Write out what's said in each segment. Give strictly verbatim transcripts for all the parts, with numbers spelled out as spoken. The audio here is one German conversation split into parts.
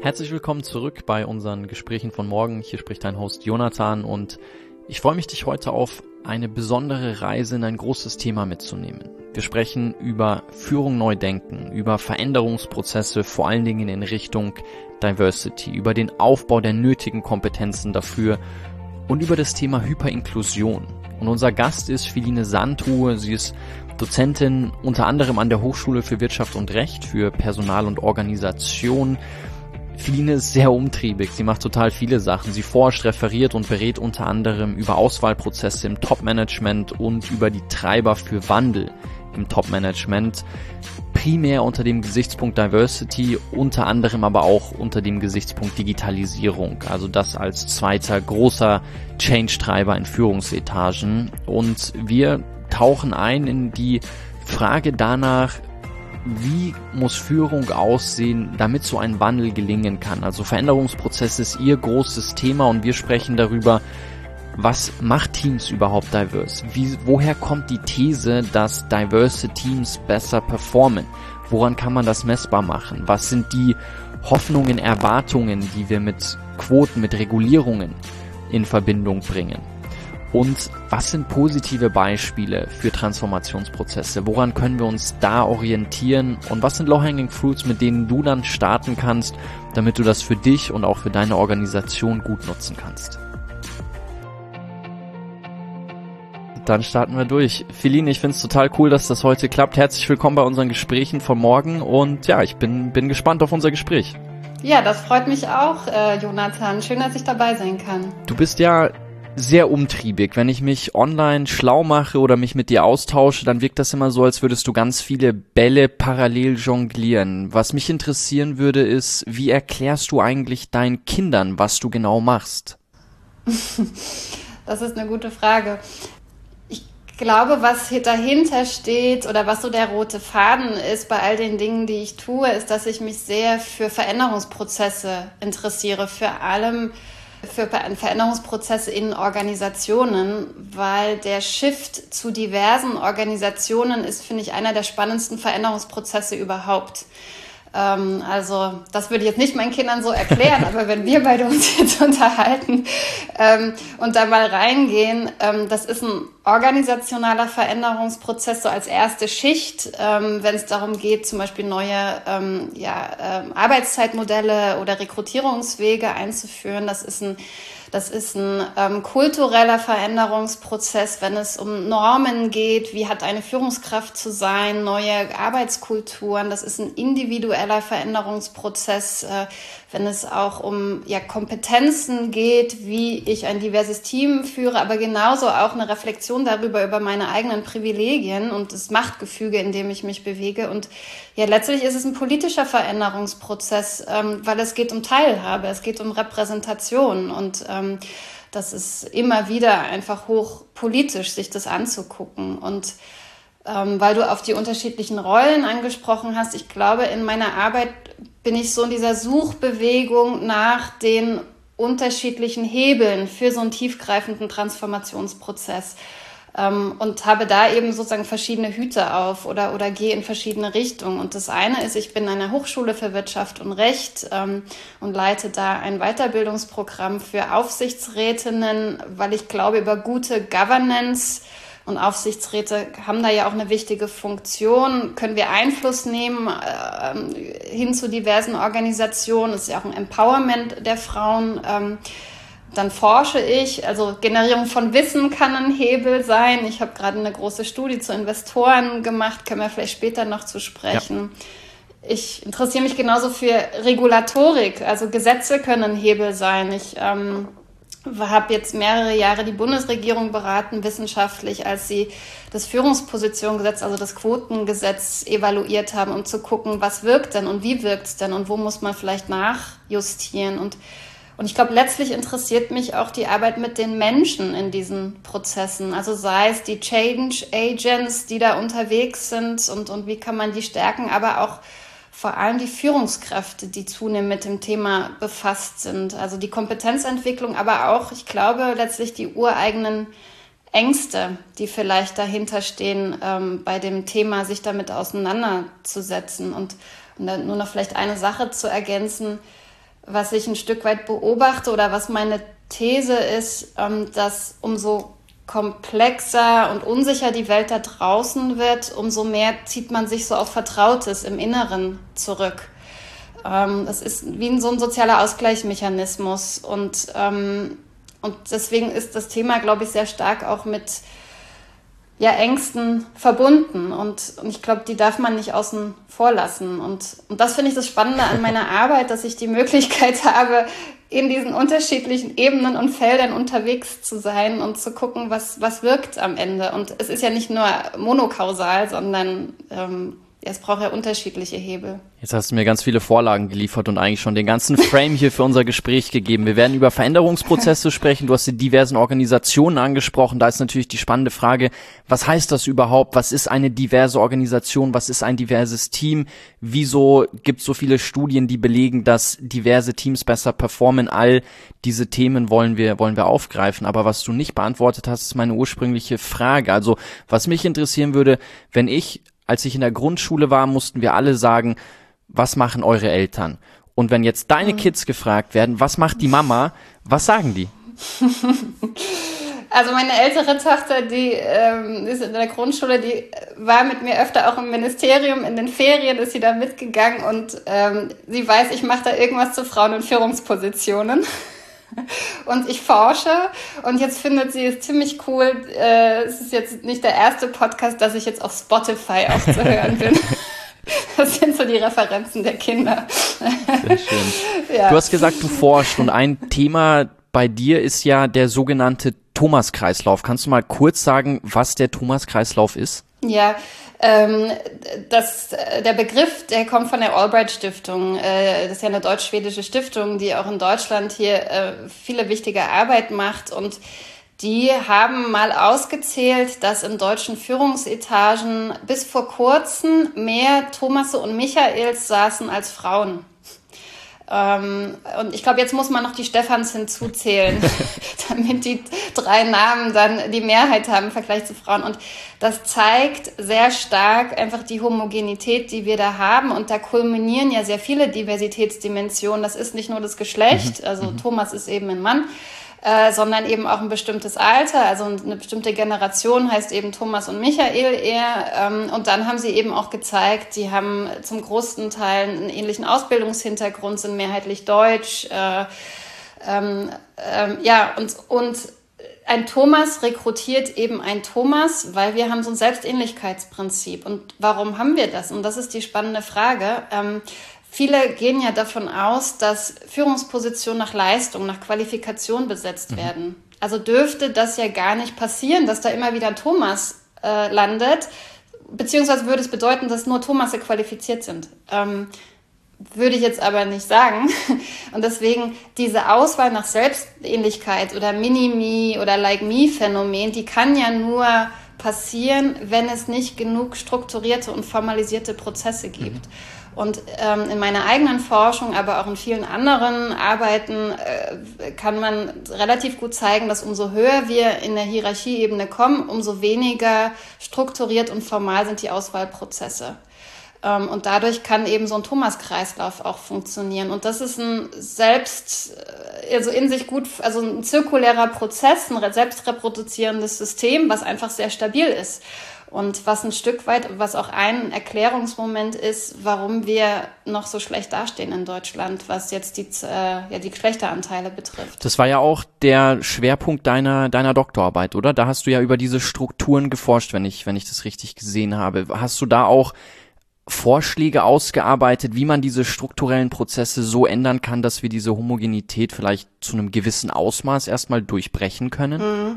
Herzlich willkommen zurück bei unseren Gesprächen von morgen. Hier spricht dein Host Jonathan und ich freue mich, dich heute auf eine besondere Reise in ein großes Thema mitzunehmen. Wir sprechen über Führung neu denken, über Veränderungsprozesse, vor allen Dingen in Richtung Diversity, über den Aufbau der nötigen Kompetenzen dafür und über das Thema Hyperinklusion. Und unser Gast ist Philine Sandruhe. Sie ist Dozentin unter anderem an der Hochschule für Wirtschaft und Recht für Personal und Organisation. Philine ist sehr umtriebig, sie macht total viele Sachen. Sie forscht, referiert und berät unter anderem über Auswahlprozesse im Top-Management und über die Treiber für Wandel im Top-Management. Primär unter dem Gesichtspunkt Diversity, unter anderem aber auch unter dem Gesichtspunkt Digitalisierung. Also das als zweiter großer Change-Treiber in Führungsetagen. Und wir tauchen ein in die Frage danach, wie muss Führung aussehen, damit so ein Wandel gelingen kann? Also Veränderungsprozess ist ihr großes Thema und wir sprechen darüber, was macht Teams überhaupt diverse? Wie, woher kommt die These, dass diverse Teams besser performen? Woran kann man das messbar machen? Was sind die Hoffnungen, Erwartungen, die wir mit Quoten, mit Regulierungen in Verbindung bringen? Und was sind positive Beispiele für Transformationsprozesse? Woran können wir uns da orientieren? Und was sind Low-Hanging Fruits, mit denen du dann starten kannst, damit du das für dich und auch für deine Organisation gut nutzen kannst? Dann starten wir durch. Philine, ich finde es total cool, dass das heute klappt. Herzlich willkommen bei unseren Gesprächen von morgen. Und ja, ich bin, bin gespannt auf unser Gespräch. Ja, das freut mich auch, äh, Jonathan. Schön, dass ich dabei sein kann. Du bist ja sehr umtriebig. Wenn ich mich online schlau mache oder mich mit dir austausche, dann wirkt das immer so, als würdest du ganz viele Bälle parallel jonglieren. Was mich interessieren würde, ist, wie erklärst du eigentlich deinen Kindern, was du genau machst? Das ist eine gute Frage. Ich glaube, was dahinter steht oder was so der rote Faden ist bei all den Dingen, die ich tue, ist, dass ich mich sehr für Veränderungsprozesse interessiere, für allem für Veränderungsprozesse in Organisationen, weil der Shift zu diversen Organisationen ist, finde ich, einer der spannendsten Veränderungsprozesse überhaupt. Ähm, also das würde ich jetzt nicht meinen Kindern so erklären, aber wenn wir beide uns jetzt unterhalten ähm, und da mal reingehen, ähm, das ist ein organisationaler Veränderungsprozess so als erste Schicht, ähm, wenn es darum geht, zum Beispiel neue ähm, ja, ähm, Arbeitszeitmodelle oder Rekrutierungswege einzuführen. Das ist ein Das ist ein ähm, kultureller Veränderungsprozess, wenn es um Normen geht, wie hat eine Führungskraft zu sein, neue Arbeitskulturen. Das ist ein individueller Veränderungsprozess, äh, wenn es auch um ja, Kompetenzen geht, wie ich ein diverses Team führe, aber genauso auch eine Reflexion darüber, über meine eigenen Privilegien und das Machtgefüge, in dem ich mich bewege. Und ja, letztlich ist es ein politischer Veränderungsprozess, ähm, weil es geht um Teilhabe, es geht um Repräsentation und ähm, das ist immer wieder einfach hochpolitisch, sich das anzugucken. Und ähm, weil du auf die unterschiedlichen Rollen angesprochen hast, ich glaube, in meiner Arbeit bin ich so in dieser Suchbewegung nach den unterschiedlichen Hebeln für so einen tiefgreifenden Transformationsprozess. Ähm, und habe da eben sozusagen verschiedene Hüte auf oder, oder gehe in verschiedene Richtungen. Und das eine ist, ich bin an der Hochschule für Wirtschaft und Recht ähm, und leite da ein Weiterbildungsprogramm für Aufsichtsrätinnen, weil ich glaube, über gute Governance und Aufsichtsräte haben da ja auch eine wichtige Funktion, können wir Einfluss nehmen äh, hin zu diversen Organisationen. Es ist ja auch ein Empowerment der Frauen. Ähm, Dann forsche ich, also Generierung von Wissen kann ein Hebel sein. Ich habe gerade eine große Studie zu Investoren gemacht, können wir vielleicht später noch zu sprechen. Ja. Ich interessiere mich genauso für Regulatorik, also Gesetze können ein Hebel sein. Ich ähm, habe jetzt mehrere Jahre die Bundesregierung beraten, wissenschaftlich, als sie das Führungspositionengesetz, also das Quotengesetz evaluiert haben, um zu gucken, was wirkt denn und wie wirkt es denn und wo muss man vielleicht nachjustieren. Und Und ich glaube, letztlich interessiert mich auch die Arbeit mit den Menschen in diesen Prozessen. Also sei es die Change Agents, die da unterwegs sind und, und wie kann man die stärken, aber auch vor allem die Führungskräfte, die zunehmend mit dem Thema befasst sind. Also die Kompetenzentwicklung, aber auch, ich glaube, letztlich die ureigenen Ängste, die vielleicht dahinter stehen, ähm, bei dem Thema, sich damit auseinanderzusetzen. Und, und dann nur noch vielleicht eine Sache zu ergänzen. was ich ein Stück weit beobachte oder was meine These ist, ähm, dass umso komplexer und unsicher die Welt da draußen wird, umso mehr zieht man sich so auf Vertrautes im Inneren zurück. Ähm, das ist wie so ein sozialer Ausgleichsmechanismus und, ähm, und deswegen ist das Thema, glaube ich, sehr stark auch mit ja, Ängsten verbunden und, und ich glaube, die darf man nicht außen vor lassen und, und das finde ich das Spannende an meiner Arbeit, dass ich die Möglichkeit habe, in diesen unterschiedlichen Ebenen und Feldern unterwegs zu sein und zu gucken, was, was wirkt am Ende. Und es ist ja nicht nur monokausal, sondern ähm, es braucht ja unterschiedliche Hebel. Jetzt hast du mir ganz viele Vorlagen geliefert und eigentlich schon den ganzen Frame hier für unser Gespräch gegeben. Wir werden über Veränderungsprozesse sprechen. Du hast die diversen Organisationen angesprochen. Da ist natürlich die spannende Frage, was heißt das überhaupt? Was ist eine diverse Organisation? Was ist ein diverses Team? Wieso gibt es so viele Studien, die belegen, dass diverse Teams besser performen? All diese Themen wollen wir, wollen wir aufgreifen. Aber was du nicht beantwortet hast, ist meine ursprüngliche Frage. Also was mich interessieren würde, wenn ich Als ich in der Grundschule war, mussten wir alle sagen, was machen eure Eltern? Und wenn jetzt deine Kids gefragt werden, was macht die Mama, was sagen die? Also meine ältere Tochter, die ähm, ist in der Grundschule, die war mit mir öfter auch im Ministerium, in den Ferien ist sie da mitgegangen und ähm, sie weiß, ich mache da irgendwas zu Frauen in Führungspositionen. Und ich forsche und jetzt findet sie es ziemlich cool. Äh, es ist jetzt nicht der erste Podcast, dass ich jetzt auf Spotify auch zu hören bin. Das sind so die Referenzen der Kinder. Sehr schön. Ja. Du hast gesagt, du forschst und ein Thema bei dir ist ja der sogenannte Thomas-Kreislauf. Kannst du mal kurz sagen, was der Thomas-Kreislauf ist? Ja, ähm, das, der Begriff, der kommt von der Albright-Stiftung. Äh, das ist ja eine deutsch-schwedische Stiftung, die auch in Deutschland hier äh, viele wichtige Arbeit macht. Und die haben mal ausgezählt, dass in deutschen Führungsetagen bis vor kurzem mehr Thomasse und Michaels saßen als Frauen. Ähm, und ich glaube, jetzt muss man noch die Stephans hinzuzählen, damit die drei Namen dann die Mehrheit haben im Vergleich zu Frauen. Und das zeigt sehr stark einfach die Homogenität, die wir da haben. Und da kulminieren ja sehr viele Diversitätsdimensionen. Das ist nicht nur das Geschlecht, also mhm. Thomas ist eben ein Mann, äh, sondern eben auch ein bestimmtes Alter. Also eine bestimmte Generation heißt eben Thomas und Michael eher. Ähm, und dann haben sie eben auch gezeigt, die haben zum großen Teil einen ähnlichen Ausbildungshintergrund, sind mehrheitlich deutsch. Äh, ähm, ähm, ja, und, und ein Thomas rekrutiert eben ein Thomas, weil wir haben so ein Selbstähnlichkeitsprinzip. Und warum haben wir das? Und das ist die spannende Frage. Ähm, Viele gehen ja davon aus, dass Führungspositionen nach Leistung, nach Qualifikation besetzt mhm. werden. Also dürfte das ja gar nicht passieren, dass da immer wieder Thomas äh, landet, beziehungsweise würde es bedeuten, dass nur Thomasse qualifiziert sind. Ähm, würde ich jetzt aber nicht sagen. Und deswegen diese Auswahl nach Selbstähnlichkeit oder Mini-Me oder Like-Me-Phänomen, die kann ja nur passieren, wenn es nicht genug strukturierte und formalisierte Prozesse gibt. Mhm. Und ähm, in meiner eigenen Forschung, aber auch in vielen anderen Arbeiten äh, kann man relativ gut zeigen, dass umso höher wir in der Hierarchieebene kommen, umso weniger strukturiert und formal sind die Auswahlprozesse. Ähm, und dadurch kann eben so ein Thomas-Kreislauf auch funktionieren. Und das ist ein selbst, also in sich gut, also ein zirkulärer Prozess, ein selbstreproduzierendes System, was einfach sehr stabil ist. Und was ein Stück weit, was auch ein Erklärungsmoment ist, warum wir noch so schlecht dastehen in Deutschland, was jetzt die, äh, ja, die Geschlechteranteile betrifft. Das war ja auch der Schwerpunkt deiner, deiner Doktorarbeit, oder? Da hast du ja über diese Strukturen geforscht, wenn ich, wenn ich das richtig gesehen habe. Hast du da auch Vorschläge ausgearbeitet, wie man diese strukturellen Prozesse so ändern kann, dass wir diese Homogenität vielleicht zu einem gewissen Ausmaß erstmal durchbrechen können? Mhm.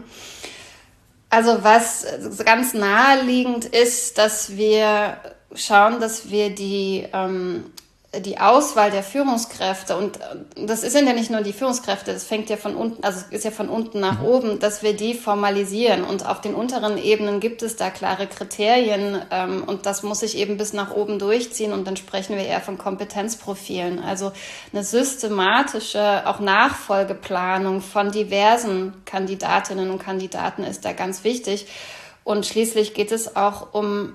Also was ganz naheliegend ist, dass wir schauen, dass wir die, ähm, die Auswahl der Führungskräfte, und das sind ja nicht nur die Führungskräfte, das fängt ja von unten, also ist ja von unten nach mhm. oben, dass wir die formalisieren. Und auf den unteren Ebenen gibt es da klare Kriterien, ähm, und das muss sich eben bis nach oben durchziehen, und dann sprechen wir eher von Kompetenzprofilen. Also eine systematische, auch Nachfolgeplanung von diversen Kandidatinnen und Kandidaten ist da ganz wichtig. Und schließlich geht es auch um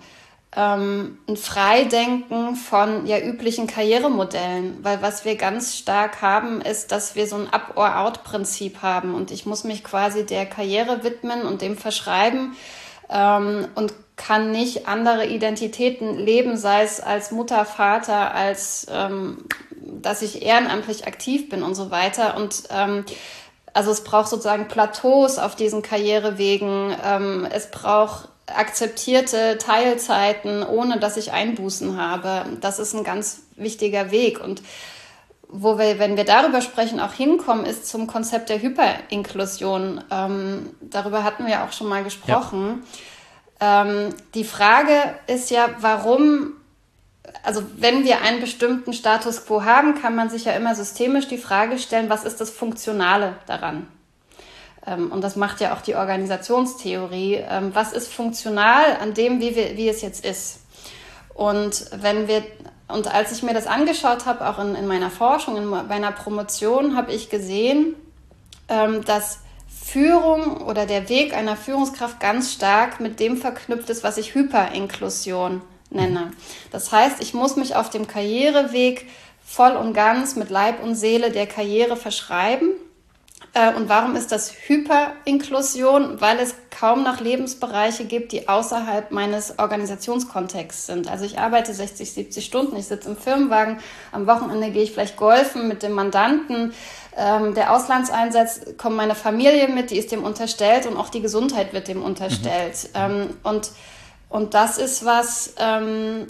ähm, ein Freidenken von ja üblichen Karrieremodellen, weil was wir ganz stark haben, ist, dass wir so ein Up-or-Out-Prinzip haben und ich muss mich quasi der Karriere widmen und dem verschreiben ähm, und kann nicht andere Identitäten leben, sei es als Mutter, Vater, als ähm, dass ich ehrenamtlich aktiv bin und so weiter. Und ähm, also es braucht sozusagen Plateaus auf diesen Karrierewegen. Ähm, es braucht akzeptierte Teilzeiten, ohne dass ich Einbußen habe. Das ist ein ganz wichtiger Weg. Und wo wir, wenn wir darüber sprechen, auch hinkommen, ist zum Konzept der Hyperinklusion. Ähm, darüber hatten wir auch schon mal gesprochen. Ja. Ähm, die Frage ist ja, warum, also wenn wir einen bestimmten Status quo haben, kann man sich ja immer systemisch die Frage stellen, was ist das Funktionale daran? Ähm, und das macht ja auch die Organisationstheorie. Ähm, was ist funktional an dem, wie, wir, wie es jetzt ist? Und wenn wir, und als ich mir das angeschaut habe, auch in, in meiner Forschung, in meiner Promotion, habe ich gesehen, ähm, dass Führung oder der Weg einer Führungskraft ganz stark mit dem verknüpft ist, was ich Hyperinklusion nenne. Das heißt, ich muss mich auf dem Karriereweg voll und ganz mit Leib und Seele der Karriere verschreiben. Und warum ist das Hyperinklusion? Weil es kaum noch Lebensbereiche gibt, die außerhalb meines Organisationskontexts sind. Also ich arbeite sechzig, siebzig Stunden, ich sitze im Firmenwagen, am Wochenende gehe ich vielleicht golfen mit dem Mandanten. Ähm, der Auslandseinsatz, kommt meine Familie mit, die ist dem unterstellt und auch die Gesundheit wird dem unterstellt. Mhm. Ähm, und, und das ist was... Ähm,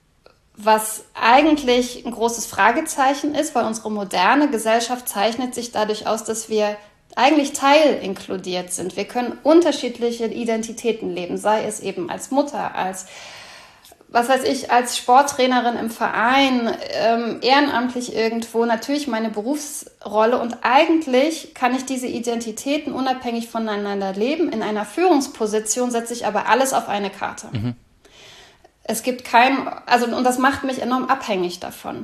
was eigentlich ein großes Fragezeichen ist, weil unsere moderne Gesellschaft zeichnet sich dadurch aus, dass wir eigentlich teilinkludiert sind. Wir können unterschiedliche Identitäten leben, sei es eben als Mutter, als, was weiß ich, als Sporttrainerin im Verein, ähm, ehrenamtlich irgendwo, natürlich meine Berufsrolle und eigentlich kann ich diese Identitäten unabhängig voneinander leben. In einer Führungsposition setze ich aber alles auf eine Karte. Mhm. Es gibt kein, also, und das macht mich enorm abhängig davon.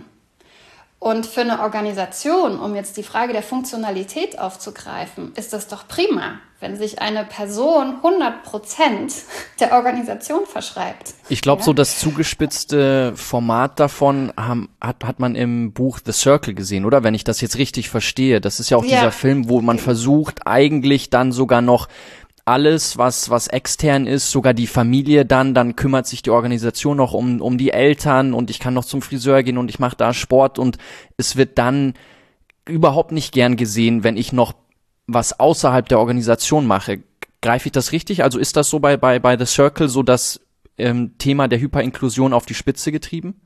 Und für eine Organisation, um jetzt die Frage der Funktionalität aufzugreifen, ist das doch prima, wenn sich eine Person hundert Prozent der Organisation verschreibt. Ich glaube, ja? so das zugespitzte Format davon haben, hat, hat man im Buch The Circle gesehen, oder? Wenn ich das jetzt richtig verstehe. Das ist ja auch ja. dieser Film, wo man versucht, eigentlich dann sogar noch alles, was was extern ist, sogar die Familie dann, dann kümmert sich die Organisation noch um um die Eltern und ich kann noch zum Friseur gehen und ich mache da Sport und es wird dann überhaupt nicht gern gesehen, wenn ich noch was außerhalb der Organisation mache. Greife ich das richtig? Also ist das so bei bei bei The Circle so das ähm, Thema der Hyperinklusion auf die Spitze getrieben?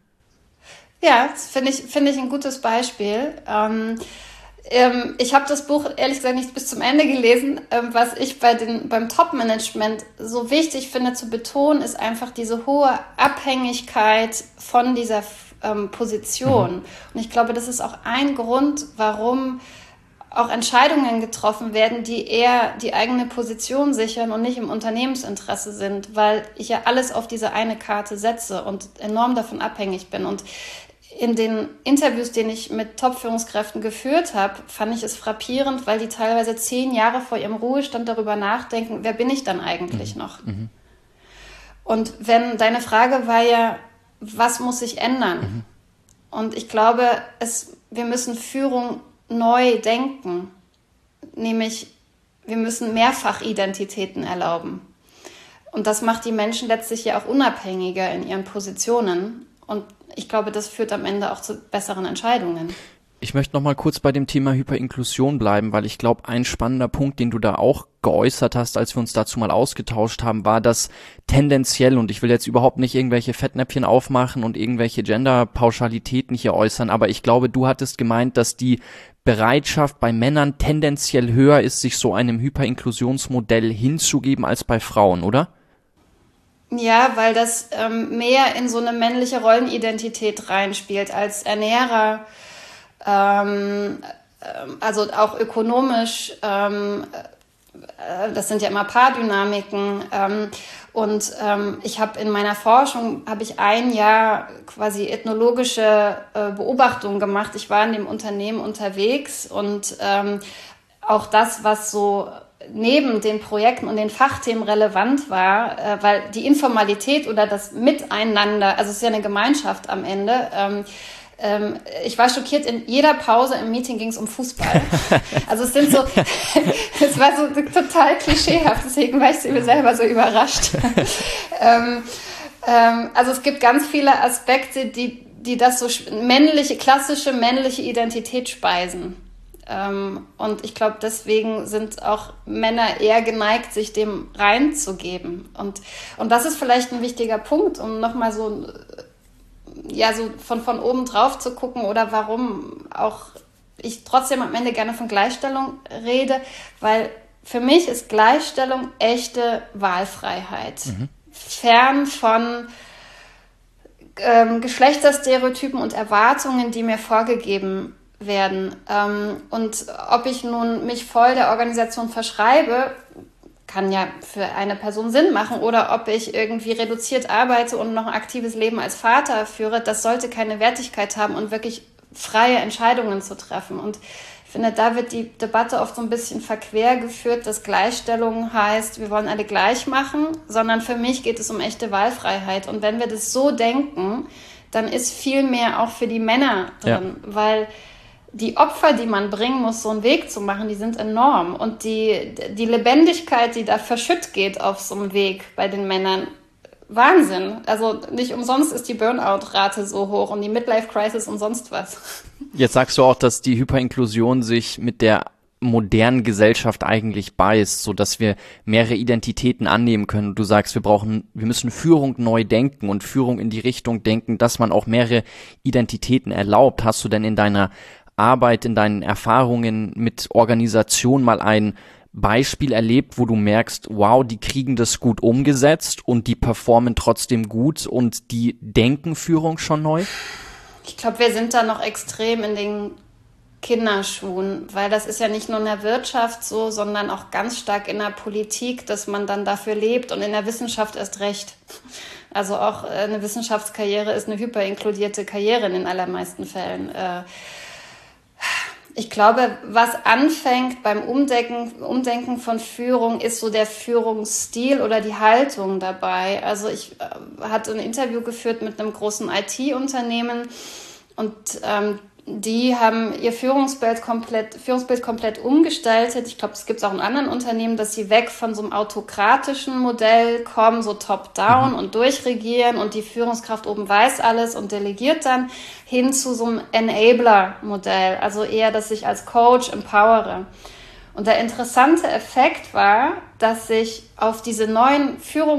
Ja, das finde ich finde ich ein gutes Beispiel. Ähm Ähm, ich habe das Buch ehrlich gesagt nicht bis zum Ende gelesen. Ähm, was ich bei den, beim Top-Management so wichtig finde zu betonen, ist einfach diese hohe Abhängigkeit von dieser ähm, Position. Mhm. Und ich glaube, das ist auch ein Grund, warum auch Entscheidungen getroffen werden, die eher die eigene Position sichern und nicht im Unternehmensinteresse sind, weil ich ja alles auf diese eine Karte setze und enorm davon abhängig bin. Und in den Interviews, die ich mit Top-Führungskräften geführt habe, fand ich es frappierend, weil die teilweise zehn Jahre vor ihrem Ruhestand darüber nachdenken, wer bin ich dann eigentlich mhm. noch? Mhm. Und wenn deine Frage war ja, was muss sich ändern? Mhm. Und ich glaube, es, wir müssen Führung neu denken. Nämlich, wir müssen Mehrfachidentitäten erlauben. Und das macht die Menschen letztlich ja auch unabhängiger in ihren Positionen. Und ich glaube, das führt am Ende auch zu besseren Entscheidungen. Ich möchte noch mal kurz bei dem Thema Hyperinklusion bleiben, weil ich glaube, ein spannender Punkt, den du da auch geäußert hast, als wir uns dazu mal ausgetauscht haben, war, dass tendenziell, und ich will jetzt überhaupt nicht irgendwelche Fettnäpfchen aufmachen und irgendwelche Gender-Pauschalitäten hier äußern, aber ich glaube, du hattest gemeint, dass die Bereitschaft bei Männern tendenziell höher ist, sich so einem Hyperinklusionsmodell hinzugeben als bei Frauen, oder? Ja, weil das ähm, mehr in so eine männliche Rollenidentität reinspielt als Ernährer, ähm, also auch ökonomisch, ähm, äh, das sind ja immer Paardynamiken. Ähm, und ähm, ich habe in meiner Forschung, habe ich ein Jahr quasi ethnologische äh, Beobachtungen gemacht. Ich war in dem Unternehmen unterwegs und ähm, auch das, was so neben den Projekten und den Fachthemen relevant war, äh, weil die Informalität oder das Miteinander, also es ist ja eine Gemeinschaft am Ende, ähm, ähm, ich war schockiert, in jeder Pause im Meeting ging es um Fußball. Also es sind so, es war so total klischeehaft, deswegen war ich selber so überrascht. ähm, ähm, also es gibt ganz viele Aspekte, die, die das so männliche, klassische männliche Identität speisen. Und ich glaube, deswegen sind auch Männer eher geneigt, sich dem reinzugeben. Und, und das ist vielleicht ein wichtiger Punkt, um nochmal so, ja, so von, von oben drauf zu gucken oder warum auch ich trotzdem am Ende gerne von Gleichstellung rede, weil für mich ist Gleichstellung echte Wahlfreiheit. Mhm. Fern von ähm, Geschlechterstereotypen und Erwartungen, die mir vorgegeben werden. Und ob ich nun mich voll der Organisation verschreibe, kann ja für eine Person Sinn machen, oder ob ich irgendwie reduziert arbeite und noch ein aktives Leben als Vater führe, das sollte keine Wertigkeit haben und wirklich freie Entscheidungen zu treffen. Und ich finde, da wird die Debatte oft so ein bisschen verquer geführt, dass Gleichstellung heißt, wir wollen alle gleich machen, sondern für mich geht es um echte Wahlfreiheit. Und wenn wir das so denken, dann ist viel mehr auch für die Männer drin, ja. Weil die Opfer, die man bringen muss, so einen Weg zu machen, die sind enorm. Und die, die Lebendigkeit, die da verschütt geht auf so einem Weg bei den Männern, Wahnsinn. Also nicht umsonst ist die Burnout-Rate so hoch und die Midlife-Crisis und sonst was. Jetzt sagst du auch, dass die Hyperinklusion sich mit der modernen Gesellschaft eigentlich beißt, so dass wir mehrere Identitäten annehmen können. Du sagst, wir brauchen, wir müssen Führung neu denken und Führung in die Richtung denken, dass man auch mehrere Identitäten erlaubt. Hast du denn in deiner Arbeit, in deinen Erfahrungen mit Organisation mal ein Beispiel erlebt, wo du merkst, wow, die kriegen das gut umgesetzt und die performen trotzdem gut und die denken Führung schon neu? Ich glaube, wir sind da noch extrem in den Kinderschuhen, weil das ist ja nicht nur in der Wirtschaft so, sondern auch ganz stark in der Politik, dass man dann dafür lebt, und in der Wissenschaft erst recht. Also auch eine Wissenschaftskarriere ist eine hyperinkludierte Karriere in den allermeisten Fällen. Ich glaube, was anfängt beim Umdenken, Umdenken von Führung, ist so der Führungsstil oder die Haltung dabei. Also ich äh, hatte ein Interview geführt mit einem großen I T-Unternehmen, und ähm, die haben ihr Führungsbild komplett, Führungsbild komplett umgestaltet. Ich glaube, es gibt es auch in anderen Unternehmen, dass sie weg von so einem autokratischen Modell kommen, so top-down, mhm. und durchregieren und die Führungskraft oben weiß alles und delegiert dann, hin zu so einem Enabler-Modell. Also eher, dass ich als Coach empowere. Und der interessante Effekt war, dass sich auf diese neuen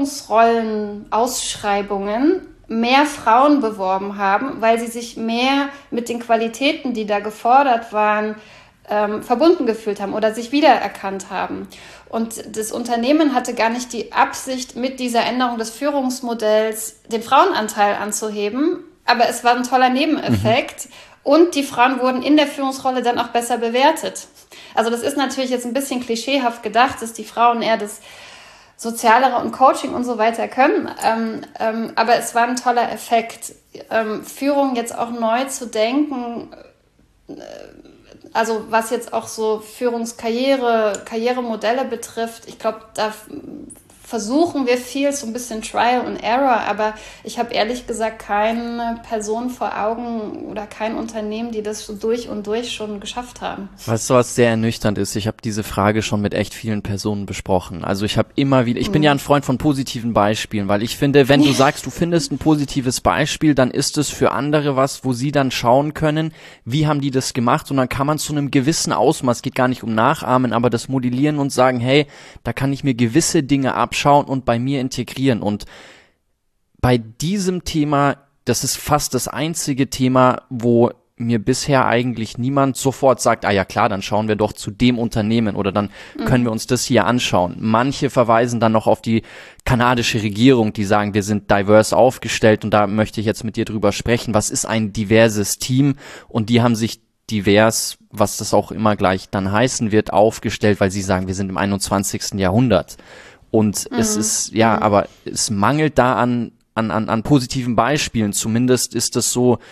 Führungsrollen-Ausschreibungen mehr Frauen beworben haben, weil sie sich mehr mit den Qualitäten, die da gefordert waren, ähm, verbunden gefühlt haben oder sich wiedererkannt haben. Und das Unternehmen hatte gar nicht die Absicht, mit dieser Änderung des Führungsmodells den Frauenanteil anzuheben, aber es war ein toller Nebeneffekt, mhm. und die Frauen wurden in der Führungsrolle dann auch besser bewertet. Also das ist natürlich jetzt ein bisschen klischeehaft gedacht, dass die Frauen eher das Sozialere und Coaching und so weiter können. Ähm, ähm, aber es war ein toller Effekt, ähm, Führung jetzt auch neu zu denken, äh, also was jetzt auch so Führungskarriere, Karrieremodelle betrifft. Ich glaube, da versuchen wir viel, so ein bisschen Trial and Error, aber ich habe ehrlich gesagt keine Person vor Augen oder kein Unternehmen, die das so durch und durch schon geschafft haben. Weißt du, was sehr ernüchternd ist? Ich habe diese Frage schon mit echt vielen Personen besprochen. Also ich habe immer wieder, ich bin mhm. ja ein Freund von positiven Beispielen, weil ich finde, wenn du sagst, du findest ein positives Beispiel, dann ist es für andere was, wo sie dann schauen können, wie haben die das gemacht, und dann kann man zu einem gewissen Ausmaß, geht gar nicht um Nachahmen, aber das modellieren und sagen, hey, da kann ich mir gewisse Dinge abschauen und bei mir integrieren. Und bei diesem Thema, das ist fast das einzige Thema, wo mir bisher eigentlich niemand sofort sagt, ah ja klar, dann schauen wir doch zu dem Unternehmen oder dann mhm. können wir uns das hier anschauen. Manche verweisen dann noch auf die kanadische Regierung, die sagen, wir sind divers aufgestellt, und da möchte ich jetzt mit dir drüber sprechen. Was ist ein diverses Team? Und die haben sich divers, was das auch immer gleich dann heißen wird, aufgestellt, weil sie sagen, wir sind im einundzwanzigsten Jahrhundert. Und mhm. es ist, ja, mhm. aber es mangelt da an, an, an, an positiven Beispielen. Zumindest ist es so,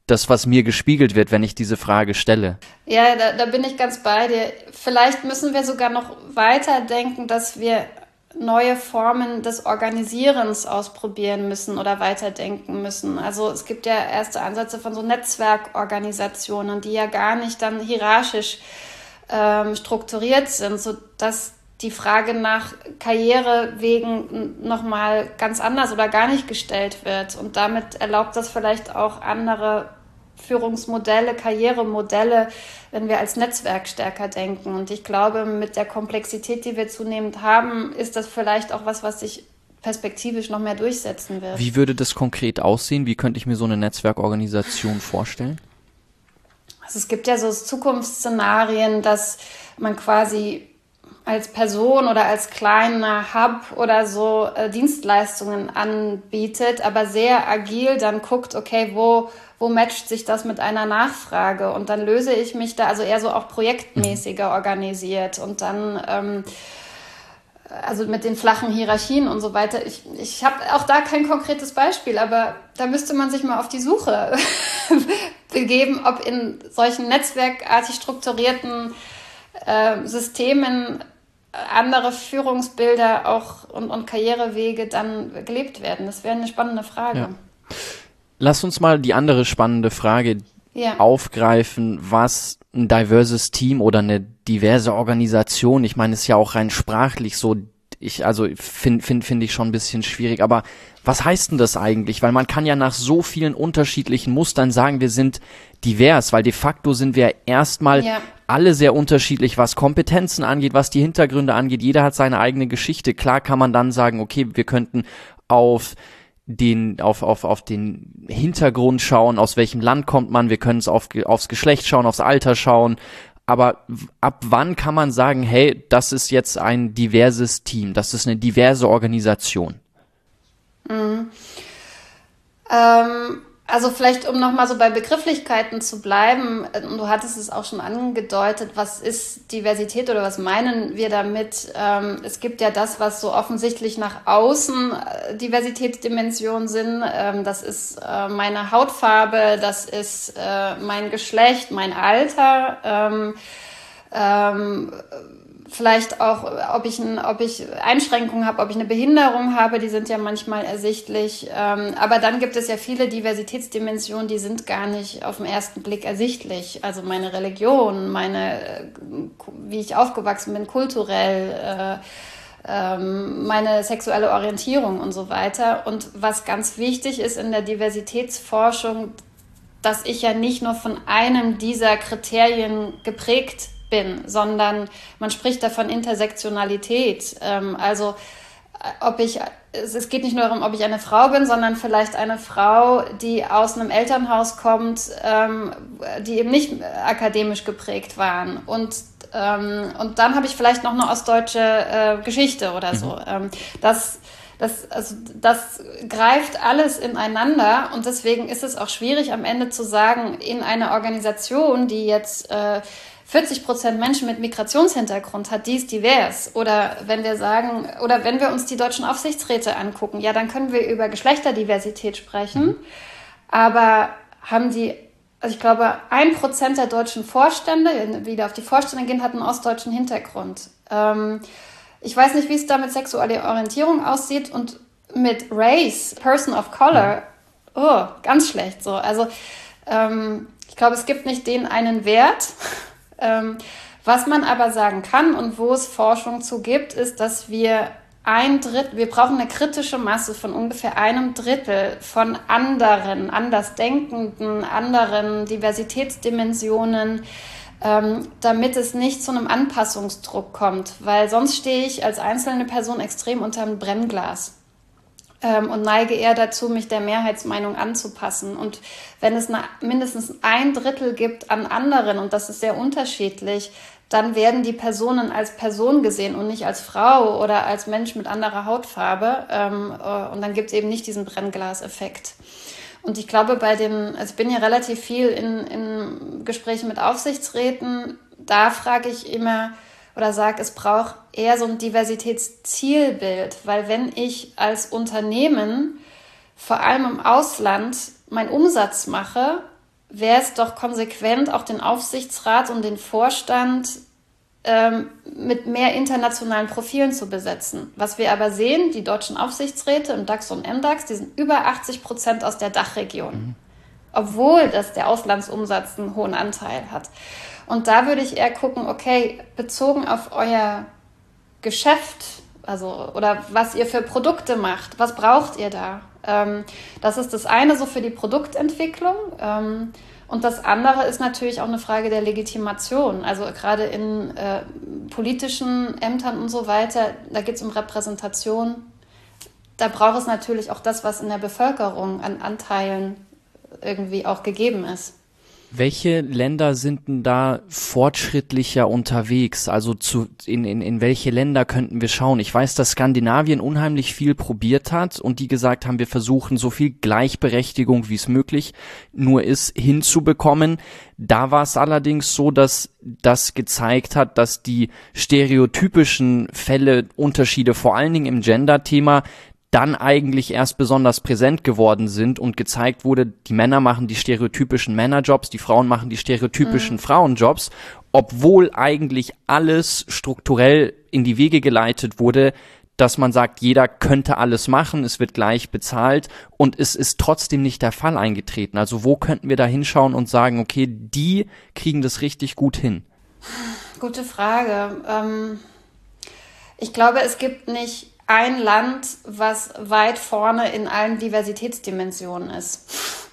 das, was mir gespiegelt wird, wenn ich diese Frage stelle. Ja, da, da bin ich ganz bei dir. Vielleicht müssen wir sogar noch weiter denken, dass wir neue Formen des Organisierens ausprobieren müssen oder weiterdenken müssen. Also es gibt ja erste Ansätze von so Netzwerkorganisationen, die ja gar nicht dann hierarchisch ähm, strukturiert sind, sodass die Frage nach Karrierewegen nochmal ganz anders oder gar nicht gestellt wird. Und damit erlaubt das vielleicht auch andere Führungsmodelle, Karrieremodelle, wenn wir als Netzwerk stärker denken. Und ich glaube, mit der Komplexität, die wir zunehmend haben, ist das vielleicht auch was, was sich perspektivisch noch mehr durchsetzen wird. Wie würde das konkret aussehen? Wie könnte ich mir so eine Netzwerkorganisation vorstellen? Also es gibt ja so Zukunftsszenarien, dass man quasi als Person oder als kleiner Hub oder so äh, Dienstleistungen anbietet, aber sehr agil dann guckt, okay, wo, wo matcht sich das mit einer Nachfrage? Und dann löse ich mich da, also eher so auch projektmäßiger organisiert und dann, ähm, also mit den flachen Hierarchien und so weiter. Ich, ich habe auch da kein konkretes Beispiel, aber da müsste man sich mal auf die Suche begeben, ob in solchen netzwerkartig strukturierten äh, Systemen andere Führungsbilder auch und, und Karrierewege dann gelebt werden. Das wäre eine spannende Frage. Ja. Lass uns mal die andere spannende Frage ja. aufgreifen, was ein diverses Team oder eine diverse Organisation, ich meine, es ist ja auch rein sprachlich so, ich, also finde find, find ich schon ein bisschen schwierig, aber was heißt denn das eigentlich? Weil man kann ja nach so vielen unterschiedlichen Mustern sagen, wir sind divers, weil de facto sind wir erstmal ja. alle sehr unterschiedlich, was Kompetenzen angeht, was die Hintergründe angeht. Jeder hat seine eigene Geschichte. Klar kann man dann sagen, okay, wir könnten auf den, auf, auf, auf den Hintergrund schauen, aus welchem Land kommt man, wir können es auf, aufs Geschlecht schauen, aufs Alter schauen. Aber ab wann kann man sagen, hey, das ist jetzt ein diverses Team, das ist eine diverse Organisation? Mhm. Ähm, also vielleicht, um nochmal so bei Begrifflichkeiten zu bleiben, du hattest es auch schon angedeutet, was ist Diversität oder was meinen wir damit? Ähm, es gibt ja das, was so offensichtlich nach außen äh, Diversitätsdimensionen sind. Ähm, das ist äh, meine Hautfarbe, das ist äh, mein Geschlecht, mein Alter, ähm, ähm, vielleicht auch, ob ich, ein, ob ich Einschränkungen habe, ob ich eine Behinderung habe, die sind ja manchmal ersichtlich. Ähm, aber dann gibt es ja viele Diversitätsdimensionen, die sind gar nicht auf den ersten Blick ersichtlich. Also meine Religion, meine, wie ich aufgewachsen bin, kulturell, äh, ähm, meine sexuelle Orientierung und so weiter. Und was ganz wichtig ist in der Diversitätsforschung, dass ich ja nicht nur von einem dieser Kriterien geprägt bin, sondern man spricht davon Intersektionalität. Ähm, also ob ich, es geht nicht nur darum, ob ich eine Frau bin, sondern vielleicht eine Frau, die aus einem Elternhaus kommt, ähm, die eben nicht akademisch geprägt waren. Und, ähm, und dann habe ich vielleicht noch eine ostdeutsche äh, Geschichte oder so. Mhm. Ähm, das Das, also das greift alles ineinander und deswegen ist es auch schwierig am Ende zu sagen, in einer Organisation, die jetzt äh, vierzig Prozent Menschen mit Migrationshintergrund hat, die ist divers. Oder wenn wir sagen, oder wenn wir uns die deutschen Aufsichtsräte angucken, ja, dann können wir über Geschlechterdiversität sprechen. Mhm. Aber haben die, also ich glaube, ein Prozent der deutschen Vorstände, wieder auf die Vorstände gehen, hat einen ostdeutschen Hintergrund. Ähm, Ich weiß nicht, wie es da mit sexueller Orientierung aussieht und mit Race, Person of Color, oh, ganz schlecht so. Also ähm, ich glaube, es gibt nicht den einen Wert. ähm, was man aber sagen kann und wo es Forschung zu gibt, ist, dass wir ein Drittel, wir brauchen eine kritische Masse von ungefähr einem Drittel von anderen, andersdenkenden, anderen Diversitätsdimensionen, Ähm, damit es nicht zu einem Anpassungsdruck kommt, weil sonst stehe ich als einzelne Person extrem unter einem Brennglas ähm, und neige eher dazu, mich der Mehrheitsmeinung anzupassen. Und wenn es eine, mindestens ein Drittel gibt an anderen, und das ist sehr unterschiedlich, dann werden die Personen als Person gesehen und nicht als Frau oder als Mensch mit anderer Hautfarbe. Ähm, äh, und dann gibt es eben nicht diesen Brennglaseffekt. Und ich glaube, bei den, also ich bin ja relativ viel in, in Gesprächen mit Aufsichtsräten, da frage ich immer oder sage, es braucht eher so ein Diversitätszielbild, weil wenn ich als Unternehmen vor allem im Ausland meinen Umsatz mache, wäre es doch konsequent, auch den Aufsichtsrat und den Vorstand ähm, mit mehr internationalen Profilen zu besetzen. Was wir aber sehen, die deutschen Aufsichtsräte im DAX und M DAX, die sind über achtzig Prozent aus der Dachregion, mhm. obwohl das der Auslandsumsatz einen hohen Anteil hat. Und da würde ich eher gucken, okay, bezogen auf euer Geschäft, also oder was ihr für Produkte macht, was braucht ihr da? Ähm, das ist das eine so für die Produktentwicklung. Ähm, und das andere ist natürlich auch eine Frage der Legitimation. Also gerade in äh, politischen Ämtern und so weiter, da geht es um Repräsentation. Da braucht es natürlich auch das, was in der Bevölkerung an Anteilen irgendwie auch gegeben ist. Welche Länder sind denn da fortschrittlicher unterwegs? Also zu, in, in, in welche Länder könnten wir schauen? Ich weiß, dass Skandinavien unheimlich viel probiert hat und die gesagt haben, wir versuchen so viel Gleichberechtigung, wie es möglich nur ist, hinzubekommen. Da war es allerdings so, dass das gezeigt hat, dass die stereotypischen Fälle, Unterschiede, vor allen Dingen im Gender-Thema, dann eigentlich erst besonders präsent geworden sind und gezeigt wurde, die Männer machen die stereotypischen Männerjobs, die Frauen machen die stereotypischen mhm. Frauenjobs, obwohl eigentlich alles strukturell in die Wege geleitet wurde, dass man sagt, jeder könnte alles machen, es wird gleich bezahlt und es ist trotzdem nicht der Fall eingetreten. Also wo könnten wir da hinschauen und sagen, okay, die kriegen das richtig gut hin? Gute Frage. Ähm, ich glaube, es gibt nicht ein Land, was weit vorne in allen Diversitätsdimensionen ist.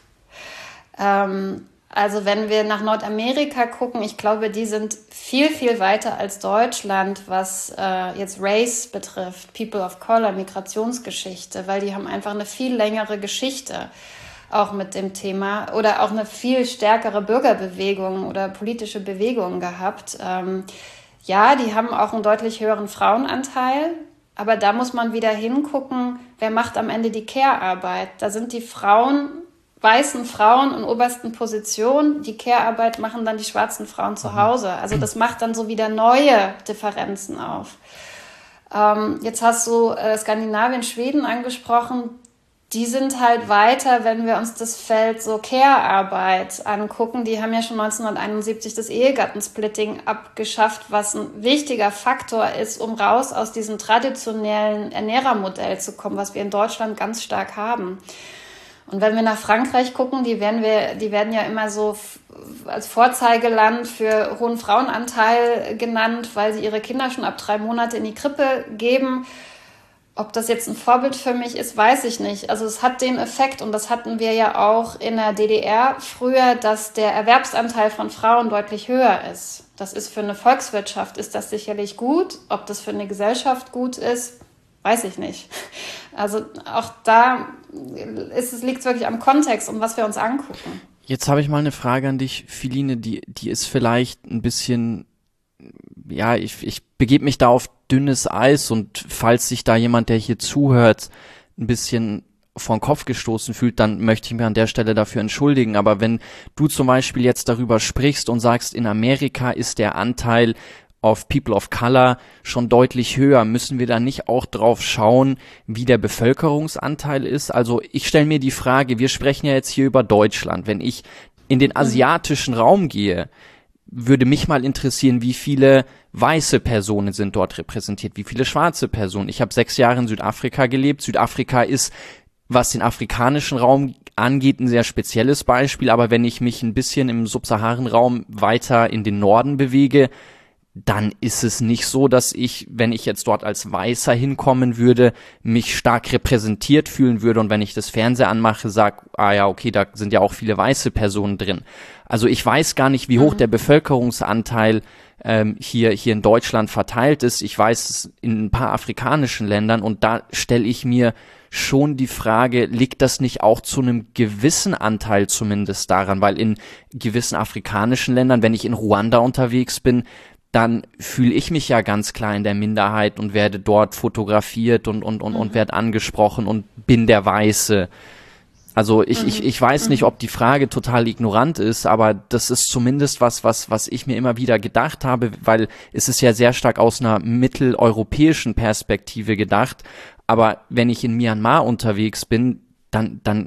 ähm, also wenn wir nach Nordamerika gucken, ich glaube, die sind viel, viel weiter als Deutschland, was äh, jetzt Race betrifft, People of Color, Migrationsgeschichte, weil die haben einfach eine viel längere Geschichte auch mit dem Thema oder auch eine viel stärkere Bürgerbewegung oder politische Bewegung gehabt. Ähm, ja, die haben auch einen deutlich höheren Frauenanteil. Aber da muss man wieder hingucken, wer macht am Ende die Care-Arbeit. Da sind die Frauen, weißen Frauen in obersten Positionen. Die Care-Arbeit machen dann die schwarzen Frauen zu Hause. Also das macht dann so wieder neue Differenzen auf. Ähm, jetzt hast du äh, Skandinavien, Schweden angesprochen. Die sind halt weiter, wenn wir uns das Feld so Care-Arbeit angucken. Die haben ja schon neunzehnhunderteinundsiebzig das Ehegattensplitting abgeschafft, was ein wichtiger Faktor ist, um raus aus diesem traditionellen Ernährermodell zu kommen, was wir in Deutschland ganz stark haben. Und wenn wir nach Frankreich gucken, die werden wir, die werden ja immer so als Vorzeigeland für hohen Frauenanteil genannt, weil sie ihre Kinder schon ab drei Monate in die Krippe geben. Ob das jetzt ein Vorbild für mich ist, weiß ich nicht. Also es hat den Effekt, und das hatten wir ja auch in der D D R früher, dass der Erwerbsanteil von Frauen deutlich höher ist. Das ist für eine Volkswirtschaft, ist das sicherlich gut. Ob das für eine Gesellschaft gut ist, weiß ich nicht. Also auch da ist es, liegt es wirklich am Kontext und was wir uns angucken. Jetzt habe ich mal eine Frage an dich, Philine, die, die ist vielleicht ein bisschen, ja, ich, ich begebe mich da auf dünnes Eis, und falls sich da jemand, der hier zuhört, ein bisschen vor den Kopf gestoßen fühlt, dann möchte ich mich an der Stelle dafür entschuldigen. Aber wenn du zum Beispiel jetzt darüber sprichst und sagst, in Amerika ist der Anteil auf People of Color schon deutlich höher, müssen wir da nicht auch drauf schauen, wie der Bevölkerungsanteil ist? Also ich stelle mir die Frage, wir sprechen ja jetzt hier über Deutschland. Wenn ich in den asiatischen Raum gehe, würde mich mal interessieren, wie viele weiße Personen sind dort repräsentiert, wie viele schwarze Personen. Ich habe sechs Jahre in Südafrika gelebt. Südafrika ist, was den afrikanischen Raum angeht, ein sehr spezielles Beispiel. Aber wenn ich mich ein bisschen im Subsaharenraum weiter in den Norden bewege, dann ist es nicht so, dass ich, wenn ich jetzt dort als Weißer hinkommen würde, mich stark repräsentiert fühlen würde, und wenn ich das Fernseher anmache, sag, ah ja, okay, da sind ja auch viele weiße Personen drin. Also ich weiß gar nicht, wie hoch mhm. der Bevölkerungsanteil ähm, hier hier in Deutschland verteilt ist. Ich weiß es in ein paar afrikanischen Ländern, und da stelle ich mir schon die Frage, liegt das nicht auch zu einem gewissen Anteil zumindest daran, weil in gewissen afrikanischen Ländern, wenn ich in Ruanda unterwegs bin, dann fühle ich mich ja ganz klar in der Minderheit und werde dort fotografiert und und und mhm. und werde angesprochen und bin der Weiße. Also ich mhm. ich ich weiß nicht, ob die Frage total ignorant ist, aber das ist zumindest was was was ich mir immer wieder gedacht habe, weil es ist ja sehr stark aus einer mitteleuropäischen Perspektive gedacht. Aber wenn ich in Myanmar unterwegs bin, dann dann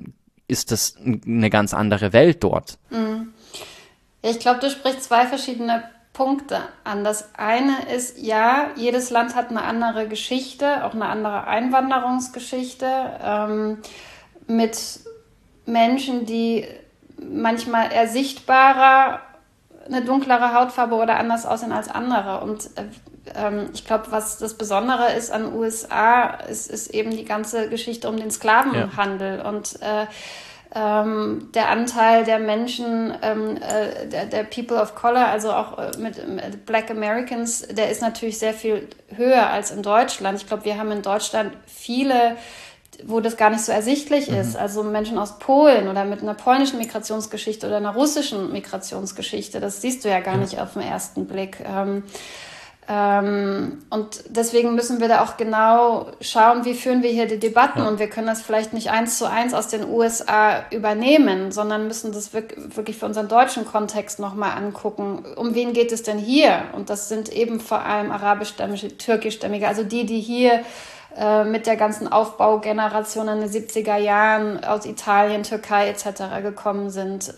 ist das eine ganz andere Welt dort. Mhm. Ich glaube, du sprichst zwei verschiedene Punkte an. Das eine ist, ja, jedes Land hat eine andere Geschichte, auch eine andere Einwanderungsgeschichte, ähm, mit Menschen, die manchmal eher sichtbarer eine dunklere Hautfarbe oder anders aussehen als andere. Und äh, ähm, ich glaube, was das Besondere ist an den U S A, ist, ist eben die ganze Geschichte um den Sklavenhandel. Ja. Und äh, ähm, der Anteil der Menschen, ähm, äh, der, der People of Color, also auch äh, mit, mit Black Americans, der ist natürlich sehr viel höher als in Deutschland. Ich glaube, wir haben in Deutschland viele, wo das gar nicht so ersichtlich mhm. ist. Also Menschen aus Polen oder mit einer polnischen Migrationsgeschichte oder einer russischen Migrationsgeschichte, das siehst du ja gar ja. nicht auf den ersten Blick. Ähm, ähm, und deswegen müssen wir da auch genau schauen, wie führen wir hier die Debatten. Ja. Und wir können das vielleicht nicht eins zu eins aus den U S A übernehmen, sondern müssen das wirklich für unseren deutschen Kontext nochmal angucken. Um wen geht es denn hier? Und das sind eben vor allem arabischstämmige, türkischstämmige, also die, die hier mit der ganzen Aufbaugeneration in den siebziger Jahren aus Italien, Türkei et cetera gekommen sind.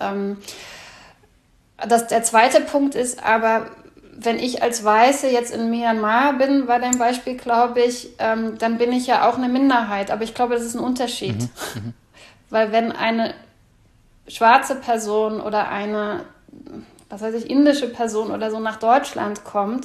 Das, der zweite Punkt ist aber, wenn ich als Weiße jetzt in Myanmar bin, war dein Beispiel, glaube ich, ähm, dann bin ich ja auch eine Minderheit. Aber ich glaube, das ist ein Unterschied. Mhm. Weil wenn eine schwarze Person oder eine, was weiß ich, indische Person oder so nach Deutschland kommt,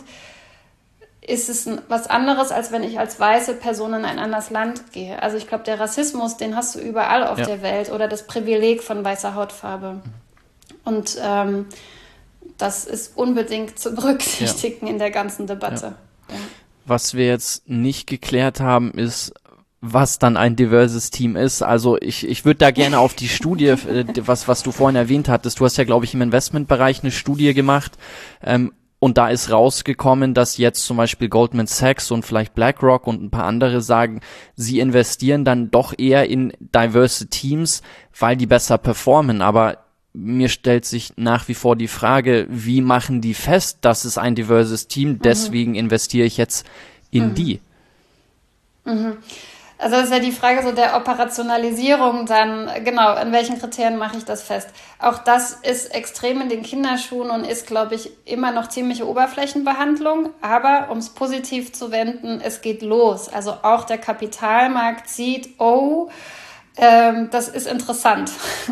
ist es was anderes, als wenn ich als weiße Person in ein anderes Land gehe. Also ich glaube, der Rassismus, den hast du überall auf ja. der Welt oder das Privileg von weißer Hautfarbe. Und ähm, das ist unbedingt zu berücksichtigen ja. in der ganzen Debatte. Ja. Ja. Was wir jetzt nicht geklärt haben, ist, was dann ein diverses Team ist. Also ich, ich würde da gerne auf die Studie, was, was du vorhin erwähnt hattest. Du hast ja, glaube ich, im Investmentbereich eine Studie gemacht, ähm, und da ist rausgekommen, dass jetzt zum Beispiel Goldman Sachs und vielleicht BlackRock und ein paar andere sagen, sie investieren dann doch eher in diverse Teams, weil die besser performen. Aber mir stellt sich nach wie vor die Frage, wie machen die fest, dass es ein diverses Team, deswegen mhm. investiere ich jetzt in mhm. die. Mhm. Also das ist ja die Frage so der Operationalisierung dann, genau, an welchen Kriterien mache ich das fest? Auch das ist extrem in den Kinderschuhen und ist, glaube ich, immer noch ziemliche Oberflächenbehandlung. Aber um es positiv zu wenden, es geht los. Also auch der Kapitalmarkt sieht, oh, ähm, das ist interessant.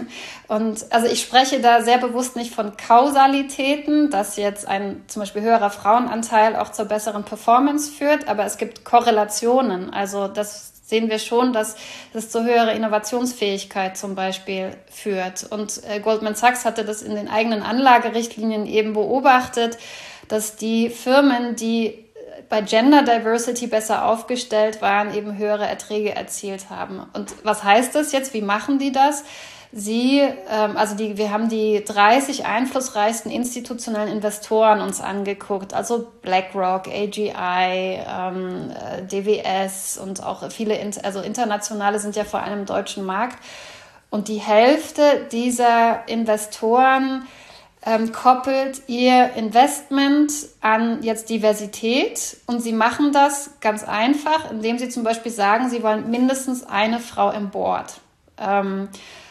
Und also ich spreche da sehr bewusst nicht von Kausalitäten, dass jetzt ein zum Beispiel höherer Frauenanteil auch zur besseren Performance führt, aber es gibt Korrelationen. Also das sehen wir schon, dass das zu höherer Innovationsfähigkeit zum Beispiel führt. Und äh, Goldman Sachs hatte das in den eigenen Anlagerichtlinien eben beobachtet, dass die Firmen, die bei Gender Diversity besser aufgestellt waren, eben höhere Erträge erzielt haben. Und was heißt das jetzt? Wie machen die das? Sie, ähm, also die, wir haben die dreißig einflussreichsten institutionellen Investoren uns angeguckt, also BlackRock, A G I, ähm, D W S und auch viele, also internationale sind ja vor allem im deutschen Markt. Und die Hälfte dieser Investoren ähm, koppelt ihr Investment an jetzt Diversität. Und sie machen das ganz einfach, indem sie zum Beispiel sagen, sie wollen mindestens eine Frau im Board. Ähm,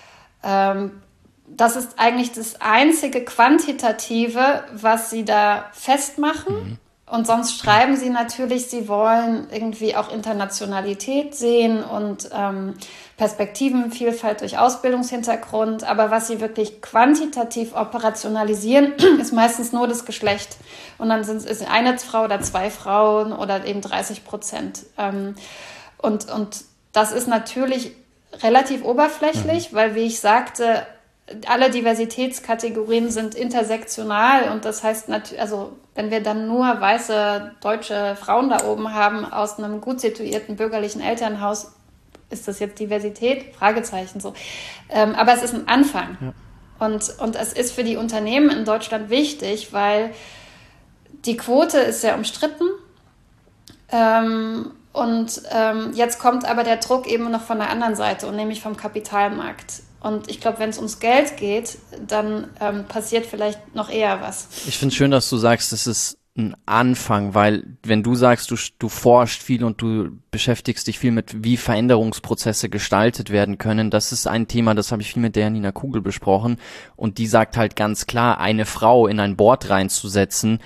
Das ist eigentlich das einzige Quantitative, was sie da festmachen. Mhm. Und sonst schreiben sie natürlich, sie wollen irgendwie auch Internationalität sehen und ähm, Perspektivenvielfalt durch Ausbildungshintergrund. Aber was sie wirklich quantitativ operationalisieren, ist meistens nur das Geschlecht. Und dann sind es eine Frau oder zwei Frauen oder eben dreißig Prozent. Ähm, und, und das ist natürlich relativ oberflächlich, mhm. weil, wie ich sagte, alle Diversitätskategorien sind intersektional und das heißt, also wenn wir dann nur weiße deutsche Frauen da oben haben aus einem gut situierten bürgerlichen Elternhaus, ist das jetzt Diversität? Fragezeichen so. Ähm, aber es ist ein Anfang. Ja. Und, und es ist für die Unternehmen in Deutschland wichtig, weil die Quote ist sehr umstritten. Ähm, Und ähm, jetzt kommt aber der Druck eben noch von der anderen Seite und nämlich vom Kapitalmarkt. Und ich glaube, wenn es ums Geld geht, dann ähm, passiert vielleicht noch eher was. Ich finde es schön, dass du sagst, es ist ein Anfang, weil wenn du sagst, du, du forschst viel und du beschäftigst dich viel mit, wie Veränderungsprozesse gestaltet werden können, das ist ein Thema, das habe ich viel mit der Nina Kugel besprochen, und die sagt halt ganz klar, eine Frau in ein Board reinzusetzen,